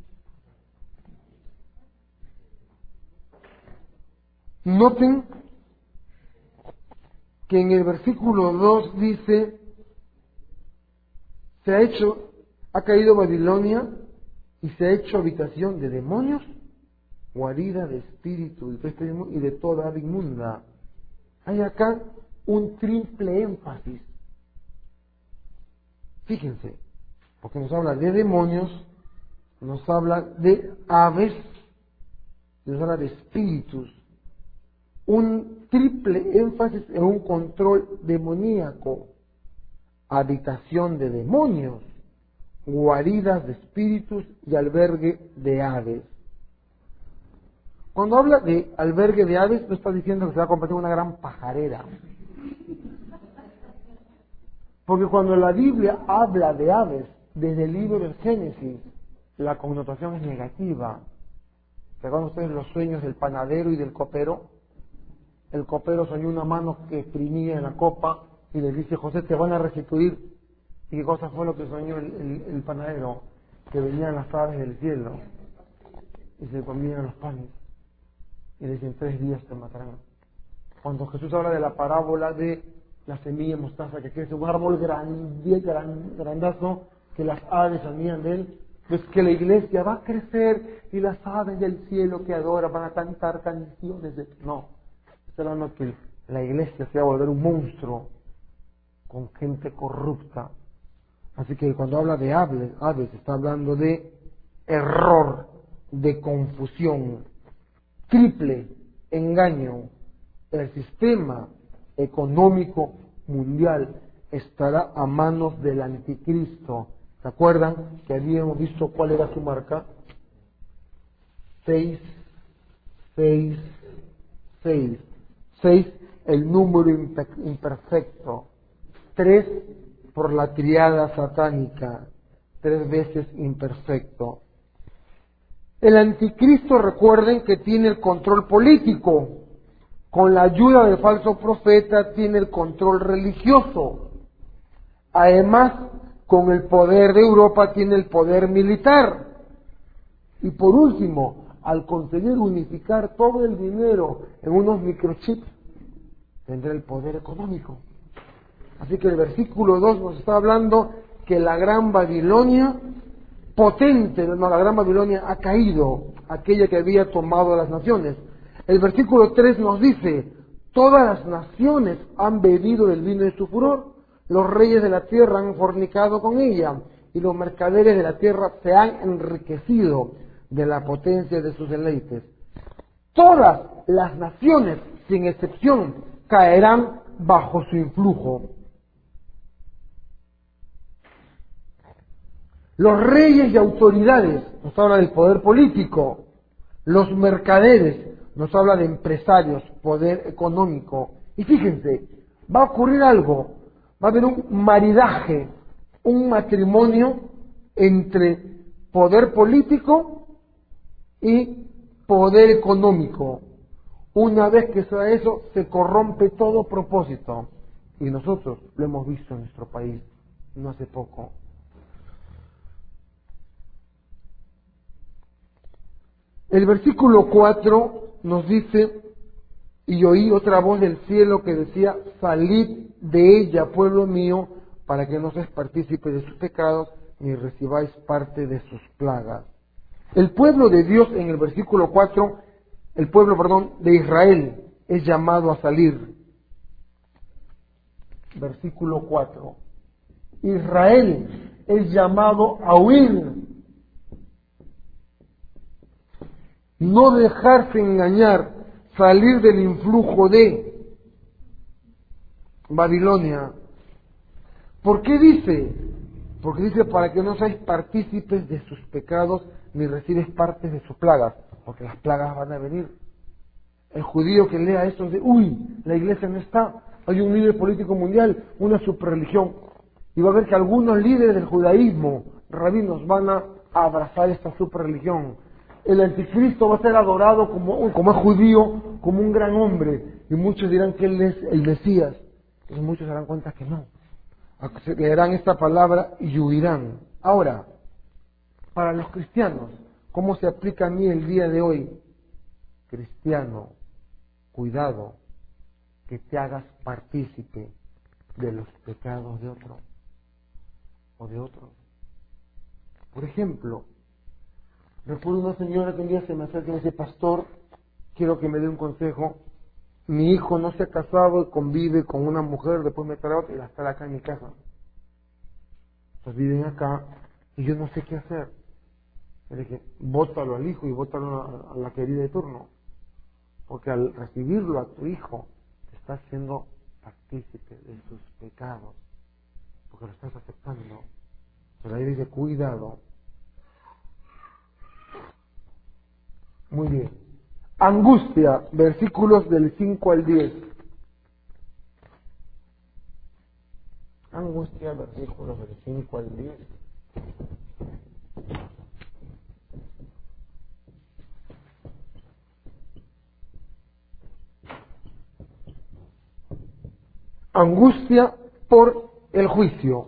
Noten que en el versículo 2 dice: ha caído Babilonia y se ha hecho habitación de demonios, guarida de espíritu y de toda ave inmunda. Hay acá un triple énfasis. Fíjense, porque nos habla de demonios, nos habla de aves y nos habla de espíritus. Un triple énfasis en un control demoníaco, habitación de demonios, guaridas de espíritus y albergue de aves. Cuando habla de albergue de aves, no está diciendo que se va a convertir en una gran pajarera. Porque cuando la Biblia habla de aves, desde el libro del Génesis, la connotación es negativa. ¿Recuerdan ustedes los sueños del panadero y del copero? El copero soñó una mano que exprimía en la copa y le dice: José, te van a restituir. ¿Y qué cosa fue lo que soñó el panadero? Que venían las aves del cielo y se comían los panes. Y le dicen: 3 días te matarán. Cuando Jesús habla de la parábola de la semilla de mostaza que crece, un árbol grandazo, que las aves salían de él, pues que la iglesia va a crecer y las aves del cielo que adoran van a cantar canciones de... No, está hablando que la iglesia se va a volver un monstruo con gente corrupta. Así que cuando habla de aves está hablando de error, de confusión, triple engaño. El sistema económico mundial estará a manos del anticristo. ¿Se acuerdan que habíamos visto cuál era su marca? 6, 6, 6. 6, el número imperfecto. 3, por la triada satánica. 3 veces imperfecto. El anticristo, recuerden que tiene el control político. Con la ayuda del falso profeta tiene el control religioso. Además, con el poder de Europa tiene el poder militar. Y por último, al conseguir unificar todo el dinero en unos microchips, tendrá el poder económico. Así que el versículo 2 nos está hablando que la gran Babilonia, la gran Babilonia ha caído, aquella que había tomado las naciones. El versículo 3 nos dice: todas las naciones han bebido del vino de su furor, los reyes de la tierra han fornicado con ella, y los mercaderes de la tierra se han enriquecido de la potencia de sus deleites. Todas las naciones, sin excepción, caerán bajo su influjo. Los reyes y autoridades, nos habla del poder político. Los mercaderes, nos habla de empresarios, poder económico. Y fíjense, va a ocurrir algo. Va a haber un maridaje, un matrimonio entre poder político y poder económico. Una vez que se da eso, se corrompe todo propósito. Y nosotros lo hemos visto en nuestro país no hace poco. El versículo 4 nos dice: y oí otra voz del cielo que decía: salid de ella, pueblo mío, para que no seas partícipe de sus pecados, ni recibáis parte de sus plagas. El pueblo de Dios, en el versículo 4, el pueblo, de Israel, es llamado a salir. Versículo 4. Israel es llamado a huir. No dejarse engañar, salir del influjo de Babilonia. ¿Por qué dice? Porque dice: para que no seáis partícipes de sus pecados, ni recibes partes de sus plagas, porque las plagas van a venir. El judío que lea esto dice: uy, la iglesia no está, hay un líder político mundial, una superreligión, y va a ver que algunos líderes del judaísmo, rabinos, van a abrazar esta superreligión. El anticristo va a ser adorado como es judío, como un gran hombre, y muchos dirán que él es el Mesías, y muchos se darán cuenta que no. Leerán esta palabra y huirán. Ahora, para los cristianos, ¿cómo se aplica a mí el día de hoy? Cristiano, cuidado, que te hagas partícipe de los pecados de otro o de otros. Por ejemplo, recuerdo una señora que un día se me acerca y me dice: pastor, quiero que me dé un consejo. Mi hijo no se ha casado y convive con una mujer, después me trae otra y la está acá en mi casa. Pues viven acá y yo no sé qué hacer. Le dije, bótalo al hijo y bótalo a la querida de turno. Porque al recibirlo a tu hijo, te estás haciendo partícipe de sus pecados. Porque lo estás aceptando. Pero ahí dice, cuidado. Muy bien. Angustia, versículos del 5 al 10. Angustia, versículos del 5 al 10. Angustia por el juicio.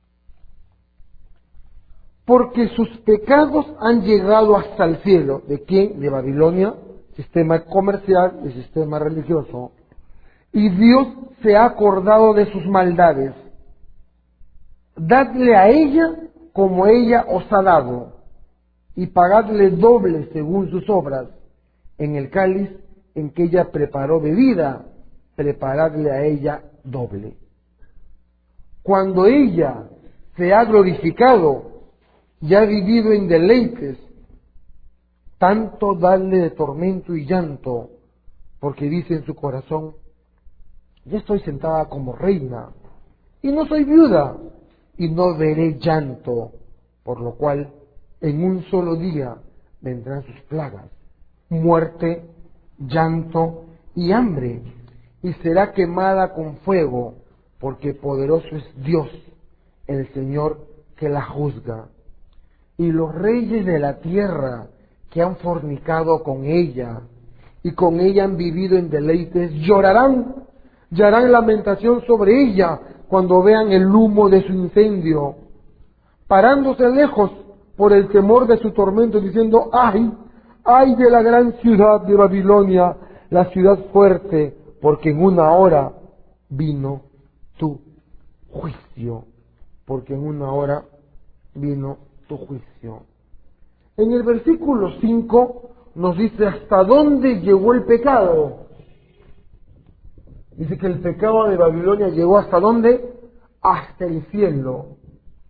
Porque sus pecados han llegado hasta el cielo. ¿De quién? De Babilonia, sistema comercial y sistema religioso. Y Dios se ha acordado de sus maldades. Dadle a ella como ella os ha dado, y pagadle doble según sus obras. En el cáliz en que ella preparó bebida, preparadle a ella doble. Cuando ella se ha glorificado y ha vivido en deleites, tanto dadle de tormento y llanto, porque dice en su corazón, ya estoy sentada como reina, y no soy viuda, y no veré llanto, por lo cual en un solo día vendrán sus plagas, muerte, llanto y hambre, y será quemada con fuego, porque poderoso es Dios, el Señor que la juzga. Y los reyes de la tierra que han fornicado con ella, y con ella han vivido en deleites, llorarán, y harán lamentación sobre ella, cuando vean el humo de su incendio, parándose lejos por el temor de su tormento, diciendo, ¡ay! ¡Ay de la gran ciudad de Babilonia, la ciudad fuerte! Porque en una hora vino tu juicio. Porque en una hora vino tu juicio. En el versículo 5 nos dice, ¿hasta dónde llegó el pecado? Dice que el pecado de Babilonia llegó ¿hasta dónde? Hasta el cielo.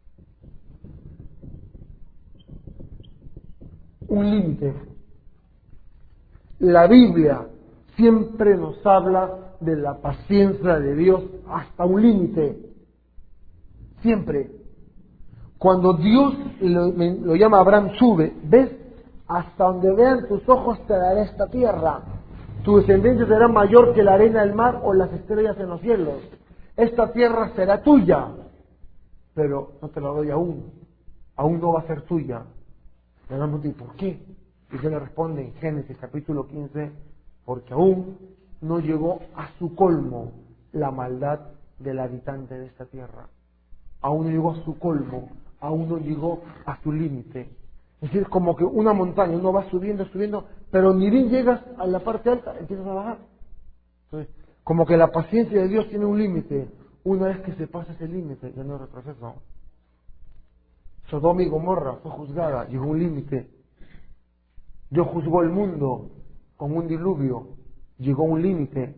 Un límite. La Biblia siempre nos habla de la paciencia de Dios hasta un límite. Siempre. Cuando Dios lo llama a Abraham, sube, ¿ves? Hasta donde vean tus ojos te daré esta tierra. Tu descendencia será mayor que la arena del mar o las estrellas en los cielos. Esta tierra será tuya, pero no te la doy aún. Aún no va a ser tuya. Le damos de ¿por qué? Y se le responde en Génesis capítulo 15, porque aún no llegó a su colmo la maldad del habitante de esta tierra. Aún no llegó a su colmo, aún no llegó a su límite. Es decir, como que una montaña, uno va subiendo, pero ni bien llegas a la parte alta, empiezas a bajar. Entonces, como que la paciencia de Dios tiene un límite. Una vez que se pasa ese límite, ya no hay retroceso. Sodoma y Gomorra fue juzgada, llegó un límite. Dios juzgó el mundo con un diluvio, llegó un límite.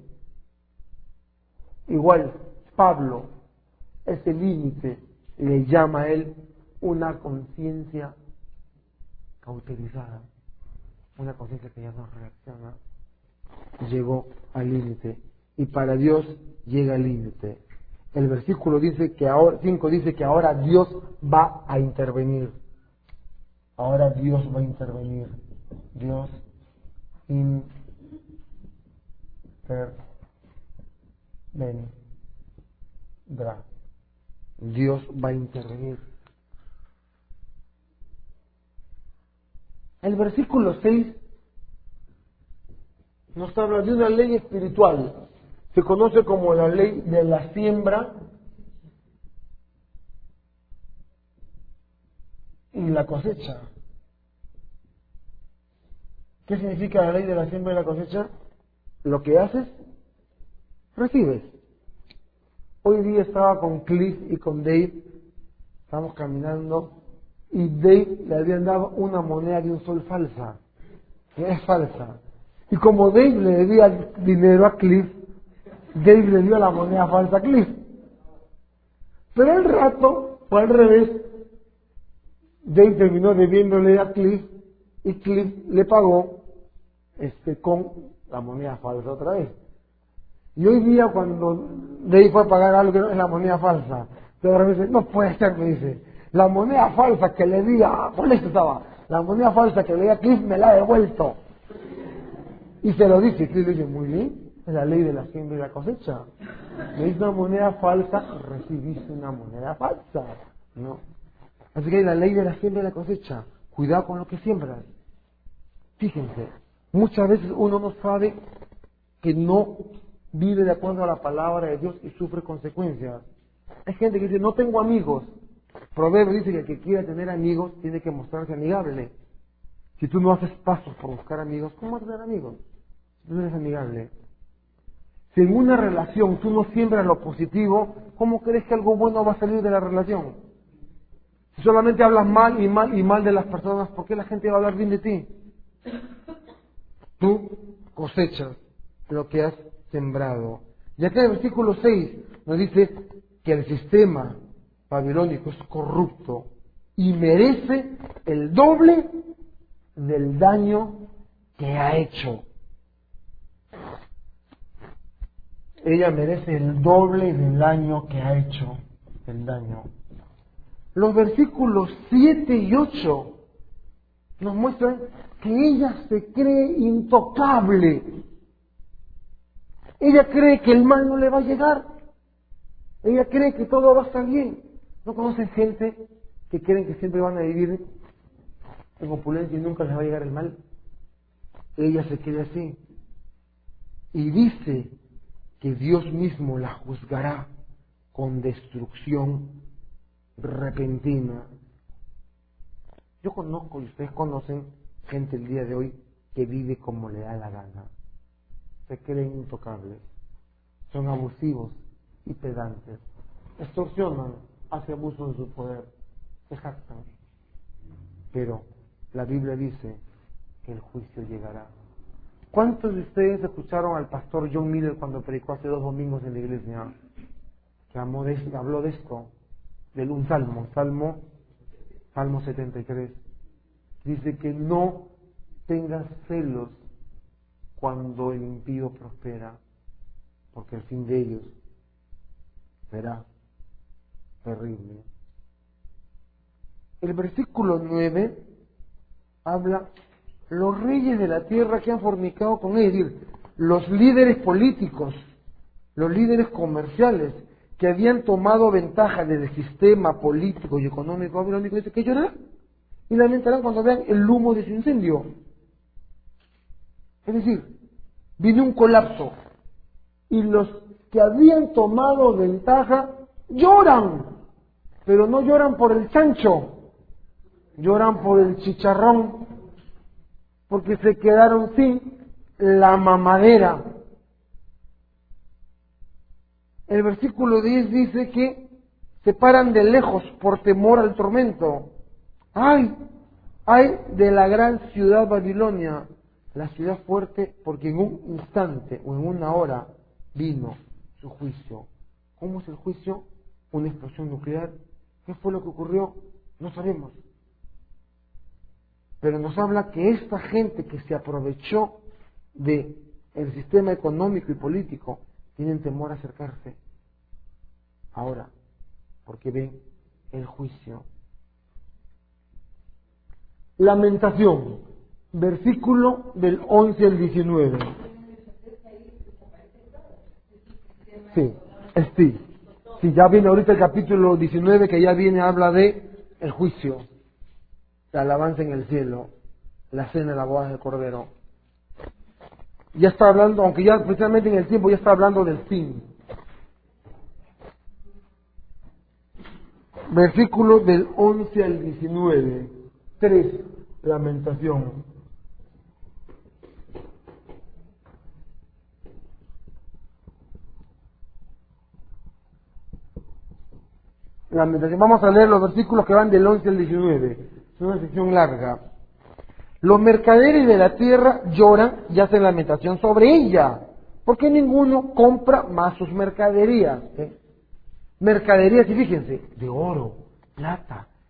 Igual, Pablo, ese límite le llama a él una conciencia cauterizada, una conciencia que ya no reacciona, llegó al límite, y para Dios llega al límite. El versículo dice que ahora, 5 dice que ahora Dios va a intervenir. Ahora Dios va a intervenir. Dios intervendrá. Dios va a intervenir. El versículo 6 nos habla de una ley espiritual. Se conoce como la ley de la siembra y la cosecha. ¿Qué significa la ley de la siembra y la cosecha? Lo que haces, recibes. Hoy día estaba con Cliff y con Dave, estábamos caminando, y Dave le habían dado una moneda de un sol falsa, que es falsa. Y como Dave le debía dinero a Cliff, Dave le dio la moneda falsa a Cliff. Pero al rato, fue al revés, Jane terminó debiéndole a Cliff y Cliff le pagó con la moneda falsa otra vez. Y hoy día cuando Dave fue a pagar algo que no es la moneda falsa, pero ahora me dice, no puede ser, me dice, la moneda falsa que le di a, por esto estaba, la moneda falsa que le di a Cliff me la ha devuelto. Y se lo dice, y Cliff le dice, muy bien, es la ley de la siembra y la cosecha. Le diste una moneda falsa, recibiste una moneda falsa. No. Así que hay la ley de la siembra y la cosecha. Cuidado con lo que siembras. Fíjense, muchas veces uno no sabe que no vive de acuerdo a la palabra de Dios y sufre consecuencias. Hay gente que dice, no tengo amigos. Proverbio dice que el que quiera tener amigos tiene que mostrarse amigable. Si tú no haces pasos por buscar amigos, ¿cómo vas a tener amigos? Si tú no eres amigable. Si en una relación tú no siembras lo positivo, ¿cómo crees que algo bueno va a salir de la relación? Si solamente hablas mal y mal y mal de las personas, ¿por qué la gente va a hablar bien de ti? Tú cosechas lo que has sembrado. Y acá en el versículo 6 nos dice que el sistema babilónico es corrupto y merece el doble del daño que ha hecho. Ella merece el doble del daño que ha hecho. El daño. Los versículos 7 y 8 nos muestran que ella se cree intocable. Ella cree que el mal no le va a llegar. Ella cree que todo va a estar bien. ¿No conocen gente que creen que siempre van a vivir en opulencia y nunca les va a llegar el mal? Ella se cree así. Y dice que Dios mismo la juzgará con destrucción repentina. Yo conozco y ustedes conocen gente el día de hoy que vive como le da la gana. Se creen intocables, son abusivos y pedantes, extorsionan, hacen abuso de su poder, se jactan. Pero la Biblia dice que el juicio llegará. ¿Cuántos de ustedes escucharon al pastor John Miller cuando predicó hace 2 domingos en la iglesia? Que habló de esto, de un Salmo 73. Dice que no tengas celos cuando el impío prospera, porque el fin de ellos será terrible. El versículo 9 habla los reyes de la tierra que han fornicado con ella, es decir, los líderes políticos, los líderes comerciales que habían tomado ventaja del sistema político y económico babilónico, dice que llorarán y lamentarán cuando vean el humo de su incendio. Es decir, vino un colapso y los que habían tomado ventaja lloran, pero no lloran por el chancho, lloran por el chicharrón, porque se quedaron sin la mamadera. El versículo 10 dice que se paran de lejos por temor al tormento. ¡Ay! ¡Ay de la gran ciudad Babilonia! La ciudad fuerte, porque en un instante o en una hora vino su juicio. ¿Cómo es el juicio? Una explosión nuclear. ¿Qué fue lo que ocurrió? No sabemos. Pero nos habla que esta gente que se aprovechó del sistema económico y político tienen temor a acercarse ahora, porque ven el juicio. Lamentación, versículo del 11 al 19. Sí, ya viene ahorita el capítulo 19 que ya viene, habla de el juicio, la alabanza en el cielo, la cena de la boda del Cordero. Ya está hablando, aunque ya precisamente en el tiempo ya está hablando del fin. Versículo del 11 al 19. 3. Lamentación. Lamentación. Vamos a leer los versículos que van del 11 al 19. Es una sección larga. Los mercaderes de la tierra lloran y hacen lamentación sobre ella, porque ninguno compra más sus mercaderías. Mercaderías, y fíjense, de oro, plata,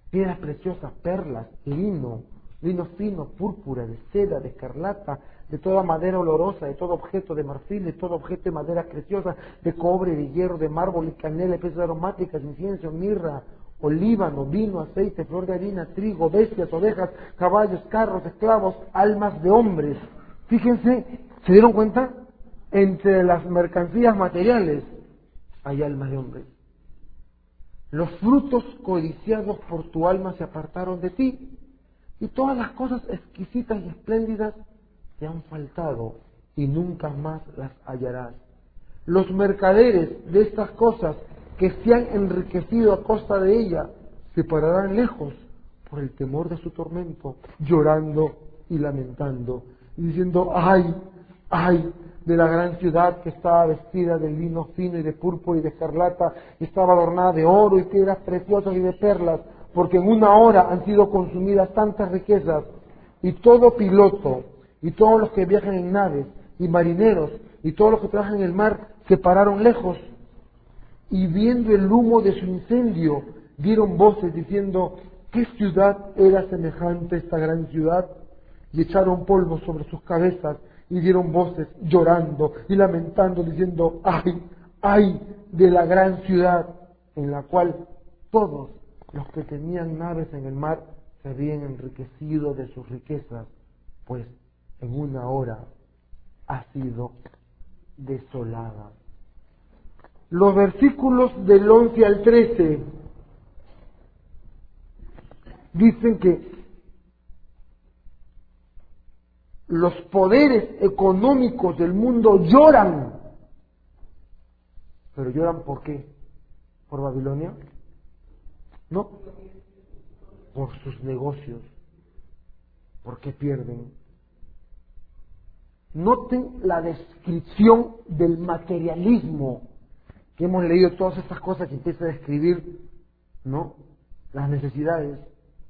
piedras preciosas, perlas, lino fino, púrpura, de seda, de escarlata, de toda madera olorosa, de todo objeto de marfil, de todo objeto de madera preciosa, de cobre, de hierro, de mármol y canela, especies aromáticas, incienso, mirra, olíbano, vino, aceite, flor de harina, trigo, bestias, ovejas, caballos, carros, esclavos, almas de hombres. Fíjense, ¿se dieron cuenta? Entre las mercancías materiales hay almas de hombres. Los frutos codiciados por tu alma se apartaron de ti, y todas las cosas exquisitas y espléndidas te han faltado, y nunca más las hallarás. Los mercaderes de estas cosas que se han enriquecido a costa de ella se pararán lejos por el temor de su tormento, llorando y lamentando, y diciendo: ¡ay, ay! De la gran ciudad que estaba vestida de lino fino y de púrpura y de escarlata, y estaba adornada de oro y piedras preciosas y de perlas, porque en una hora han sido consumidas tantas riquezas, y todo piloto, y todos los que viajan en naves, y marineros, y todos los que trabajan en el mar, se pararon lejos, y viendo el humo de su incendio, dieron voces diciendo: ¿qué ciudad era semejante esta gran ciudad? Y echaron polvo sobre sus cabezas, y dieron voces llorando y lamentando, diciendo: ¡ay, ay de la gran ciudad, en la cual todos los que tenían naves en el mar se habían enriquecido de sus riquezas, pues en una hora ha sido desolada! Los versículos del 11 al 13 dicen que los poderes económicos del mundo lloran. ¿Pero lloran por qué? ¿Por Babilonia? No, por sus negocios. ¿Por qué pierden? Noten la descripción del materialismo, que hemos leído todas estas cosas que empieza a describir, ¿no?, las necesidades.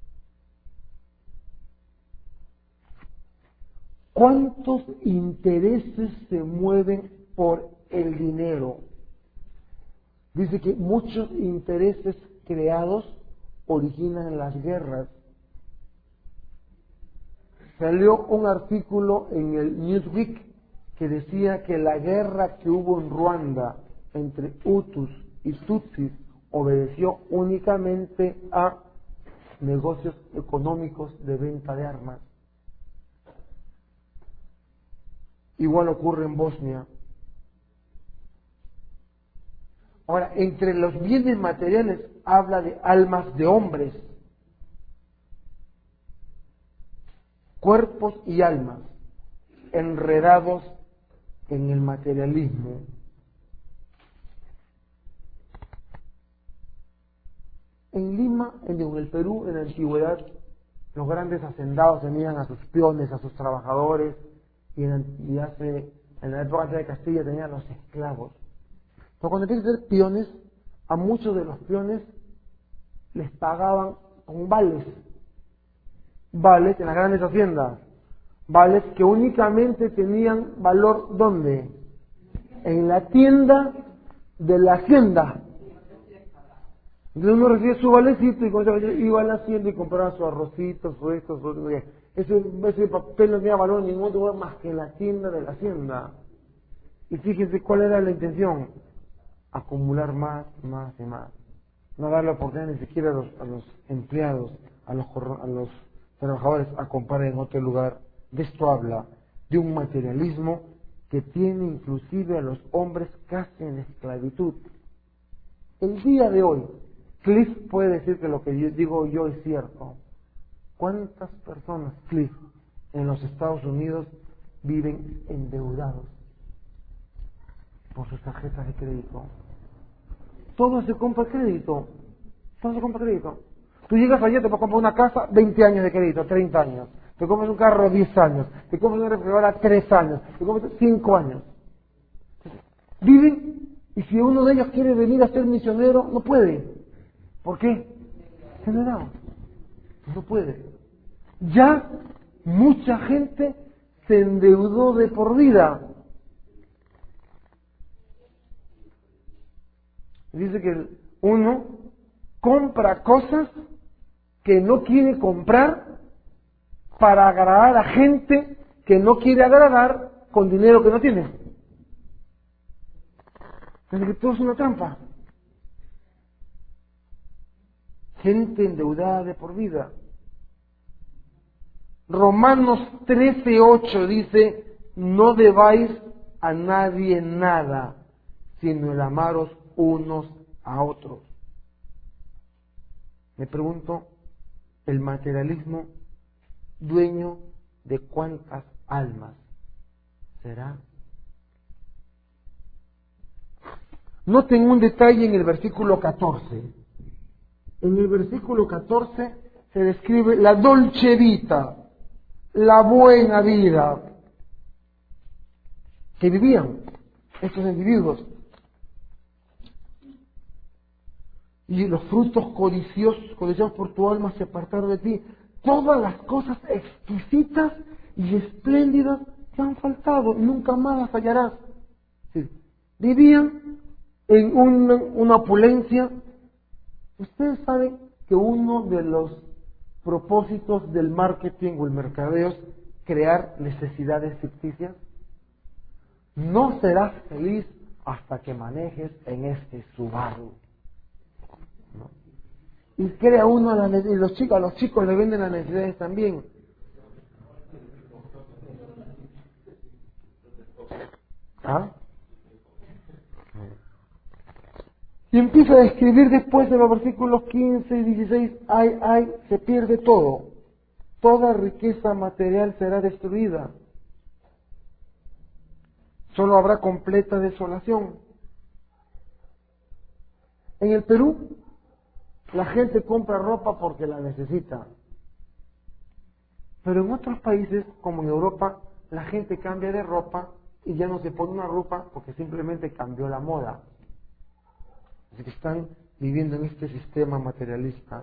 ¿Cuántos intereses se mueven por el dinero? Dice que muchos intereses creados originan las guerras. Salió un artículo en el Newsweek que decía que la guerra que hubo en Ruanda entre Hutus y Tutsis obedeció únicamente a negocios económicos de venta de armas. Igual ocurre en Bosnia. Ahora, entre los bienes materiales habla de almas de hombres, cuerpos y almas enredados en el materialismo. En Lima, en el Perú, en la antigüedad, los grandes hacendados tenían a sus peones, a sus trabajadores, y en la época de Castilla tenían a los esclavos. Pero cuando empiezan a ser peones, a muchos de los peones les pagaban con vales. Vales en las grandes haciendas. Vales que únicamente tenían valor, ¿dónde? En la tienda de la hacienda. Entonces uno recibe su valecito y con ese valecito iba a la hacienda y compraba su arrocito, su esto, su... Ese papel no tenía valor en ningún otro lugar más que en la tienda de la hacienda. Y fíjense cuál era la intención: acumular más y más. No darle oportunidad ni siquiera a los empleados, a los trabajadores a comprar en otro lugar. De esto habla, de un materialismo que tiene inclusive a los hombres casi en esclavitud. El día de hoy, Cliff puede decir que lo que yo digo yo es cierto. ¿Cuántas personas, Cliff, en los Estados Unidos viven endeudados por sus tarjetas de crédito? Todo se compra crédito. Todo se compra crédito. Tú llegas allá, te puedes comprar una casa, 20 años de crédito, 30 años. Te compras un carro, 10 años. Te compras una refrigeradora, 3 años. Te compras 5 años. Viven, y si uno de ellos quiere venir a ser misionero, no puede. ¿Por qué? Endeudado. No puede. Ya mucha gente se endeudó de por vida. Dice que uno compra cosas que no quiere comprar para agradar a gente que no quiere agradar con dinero que no tiene. Así que todo es una trampa. Gente endeudada de por vida. Romanos 13:8 dice: no debáis a nadie nada, sino el amaros unos a otros. Me pregunto, ¿el materialismo dueño de cuántas almas será? Noten un detalle en el versículo 14. En el versículo 14 se describe la dolce vita, la buena vida que vivían estos individuos. Y los frutos codiciosos por tu alma se apartaron de ti. Todas las cosas exquisitas y espléndidas te han faltado, nunca más las hallarás. Sí. Vivían en una opulencia. Ustedes saben que uno de los propósitos del marketing o el mercadeo es crear necesidades ficticias. No serás feliz hasta que manejes en este Subaru. ¿No? Y crea uno a los chicos le venden las necesidades también. ¿Ah? Y empieza a describir después en los versículos 15 y 16, ay, se pierde todo. Toda riqueza material será destruida. Solo habrá completa desolación. En el Perú, la gente compra ropa porque la necesita. Pero en otros países, como en Europa, la gente cambia de ropa y ya no se pone una ropa porque simplemente cambió la moda. Así que están viviendo en este sistema materialista.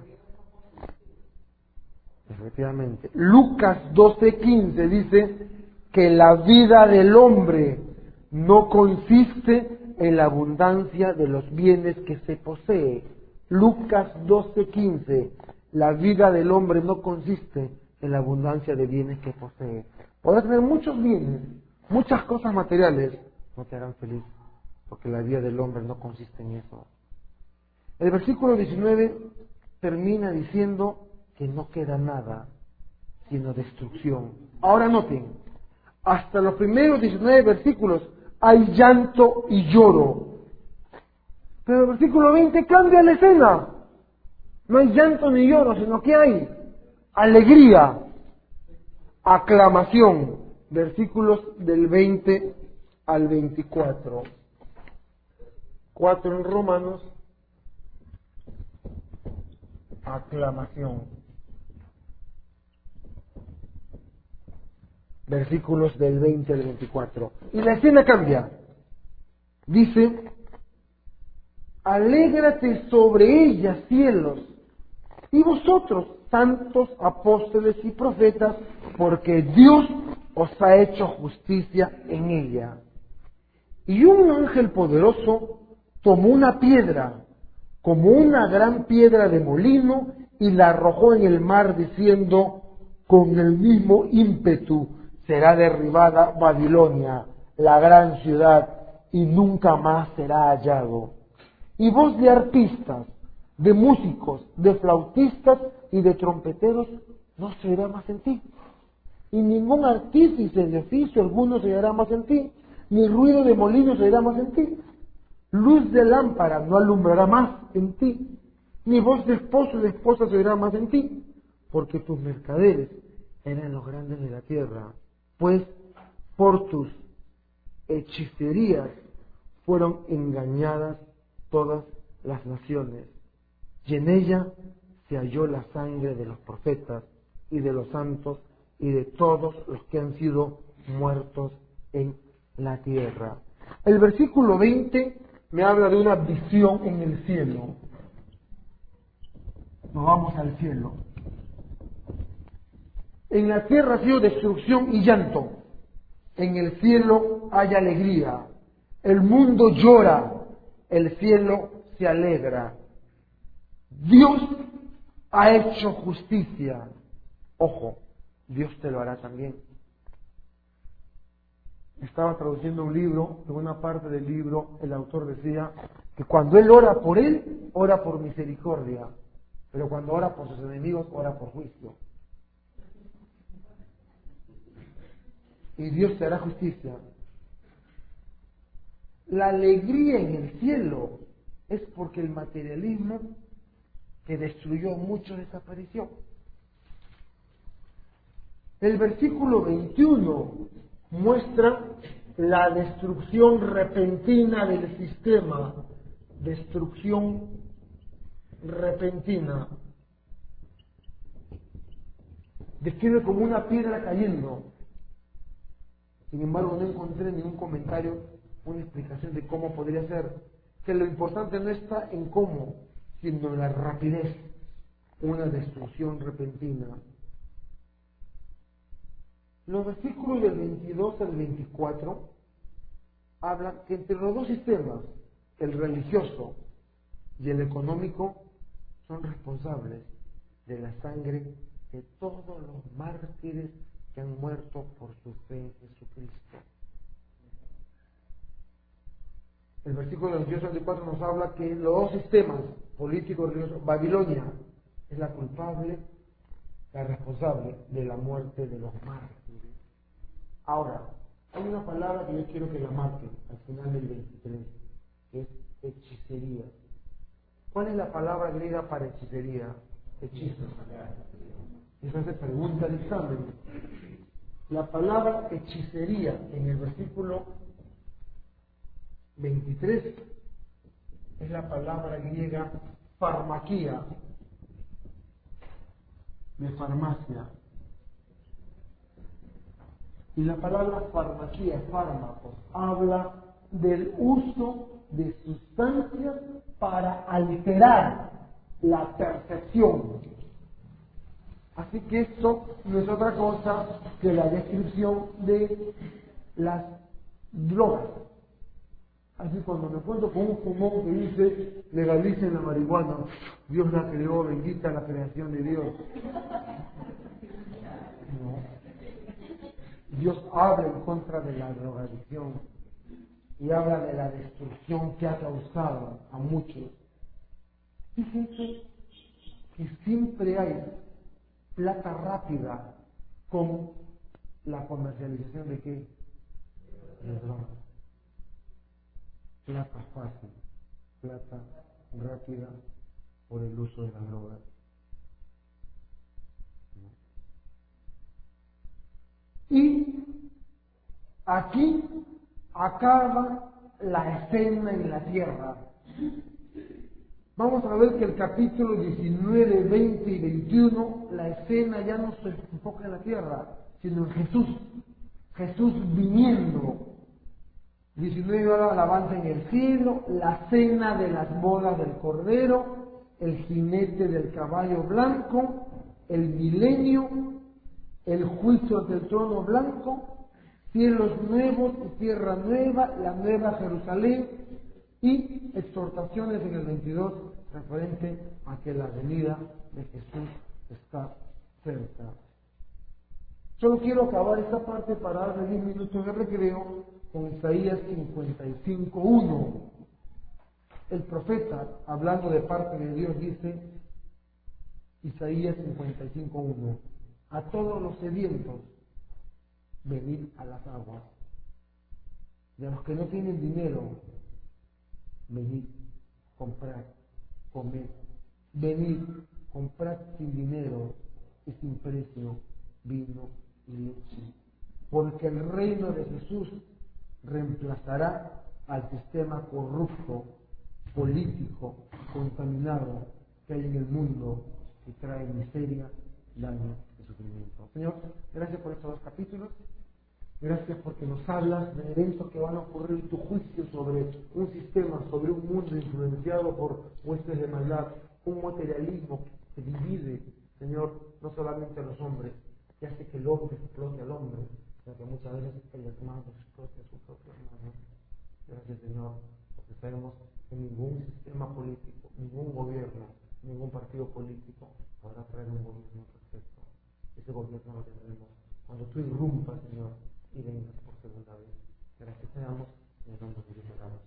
Efectivamente. Lucas 12:15 dice que la vida del hombre no consiste en la abundancia de los bienes que se posee. Lucas 12:15. La vida del hombre no consiste en la abundancia de bienes que posee. Podrás tener muchos bienes, muchas cosas materiales, no te harán feliz, porque la vida del hombre no consiste en eso. El versículo 19 termina diciendo que no queda nada, sino destrucción. Ahora noten, hasta los primeros 19 versículos hay llanto y lloro. Pero el versículo 20 cambia la escena. No hay llanto ni lloro, sino que hay alegría, aclamación. Versículos del 20 al 24. 4 en Romanos. Aclamación. Versículos del 20 al 24. Y la escena cambia. Dice: alégrate sobre ella, cielos, y vosotros, santos apóstoles y profetas, porque Dios os ha hecho justicia en ella. Y un ángel poderoso tomó una piedra, como una gran piedra de molino, y la arrojó en el mar, diciendo: con el mismo ímpetu será derribada Babilonia, la gran ciudad, y nunca más será hallado. Y voz de arpistas, de músicos, de flautistas y de trompeteros no se oirá más en ti. Y ningún artífice de oficio alguno se oirá más en ti, ni ruido de molino se oirá más en ti. Luz de lámpara no alumbrará más en ti, ni voz de esposo o de esposa se oirá más en ti, porque tus mercaderes eran los grandes de la tierra, pues por tus hechicerías fueron engañadas todas las naciones, y en ella se halló la sangre de los profetas y de los santos y de todos los que han sido muertos en la tierra. El versículo 20 me habla de una visión en el cielo. Nos vamos al cielo. En la tierra ha sido destrucción y llanto. En el cielo hay alegría. El mundo llora, el cielo se alegra. Dios ha hecho justicia. Ojo, Dios te lo hará también. Estaba traduciendo un libro, en una parte del libro el autor decía que cuando él ora por él, ora por misericordia, pero cuando ora por sus enemigos, ora por juicio. Y Dios te hará justicia. La alegría en el cielo es porque el materialismo que destruyó mucho desapareció. El versículo 21 muestra la destrucción repentina del sistema, destrucción repentina. Describe como una piedra cayendo. Sin embargo, no encontré ningún comentario, una explicación de cómo podría ser. Que lo importante no está en cómo, sino en la rapidez. Una destrucción repentina. Los versículos del 22 al 24 hablan que entre los dos sistemas, el religioso y el económico, son responsables de la sangre de todos los mártires que han muerto por su fe en Jesucristo. El versículo del 22 al 24 nos habla que los dos sistemas, político y religioso, Babilonia es la culpable, la responsable de la muerte de los mártires. Ahora, hay una palabra que yo quiero que la marquen al final del 23, que es hechicería. ¿Cuál es la palabra griega para hechicería? Hechizo. Esa se pregunta el examen. La palabra hechicería en el versículo 23 es la palabra griega farmaquía, de farmacia. Y la palabra farmaquía, fármacos, habla del uso de sustancias para alterar la percepción. Así que esto no es otra cosa que la descripción de las drogas. Así cuando me encuentro con un fumón que dice legalicen la marihuana, Dios la creó, bendita la creación de Dios. No. Dios habla en contra de la drogadicción y habla de la destrucción que ha causado a muchos. Fíjense que siempre hay plata rápida con la comercialización de qué? De drogas. Plata fácil, plata rápida por el uso de la droga. Y aquí acaba la escena en la tierra. Vamos a ver que el capítulo 19, 20 y 21, la escena ya no se enfoca en la tierra, sino en Jesús. Jesús viniendo. 19 horas alabanza en el cielo, la cena de las bodas del Cordero, el jinete del caballo blanco, el milenio, el juicio del trono blanco, cielos nuevos y tierra nueva, la nueva Jerusalén y exhortaciones en el 22 referente a que la venida de Jesús está cerca. Solo quiero acabar esta parte para darle 10 minutos de recreo con Isaías 55:1. El profeta, hablando de parte de Dios, dice, Isaías 55:1, a todos los sedientos, venid a las aguas. Y a los que no tienen dinero, venid, comprad, comed. Venid, comprad sin dinero y sin precio vino y leche. Porque el reino de Jesús reemplazará al sistema corrupto, político, contaminado que hay en el mundo y trae miseria, daño y sufrimiento. Señor, gracias por estos 2 capítulos. Gracias porque nos hablas de eventos que van a ocurrir, tu juicio sobre un sistema, sobre un mundo influenciado por huestes de maldad, un materialismo que divide, Señor, no solamente a los hombres, que hace que el hombre explote al hombre, sino que muchas veces el hermano explote a su propio hermano. Gracias, Señor, porque sabemos que ningún sistema político, ningún gobierno, ningún partido político podrá traer un gobierno perfecto. Ese gobierno lo tendremos cuando tú irrumpas, Señor, y vengas por segunda vez. Gracias te damos en el nombre de Dios.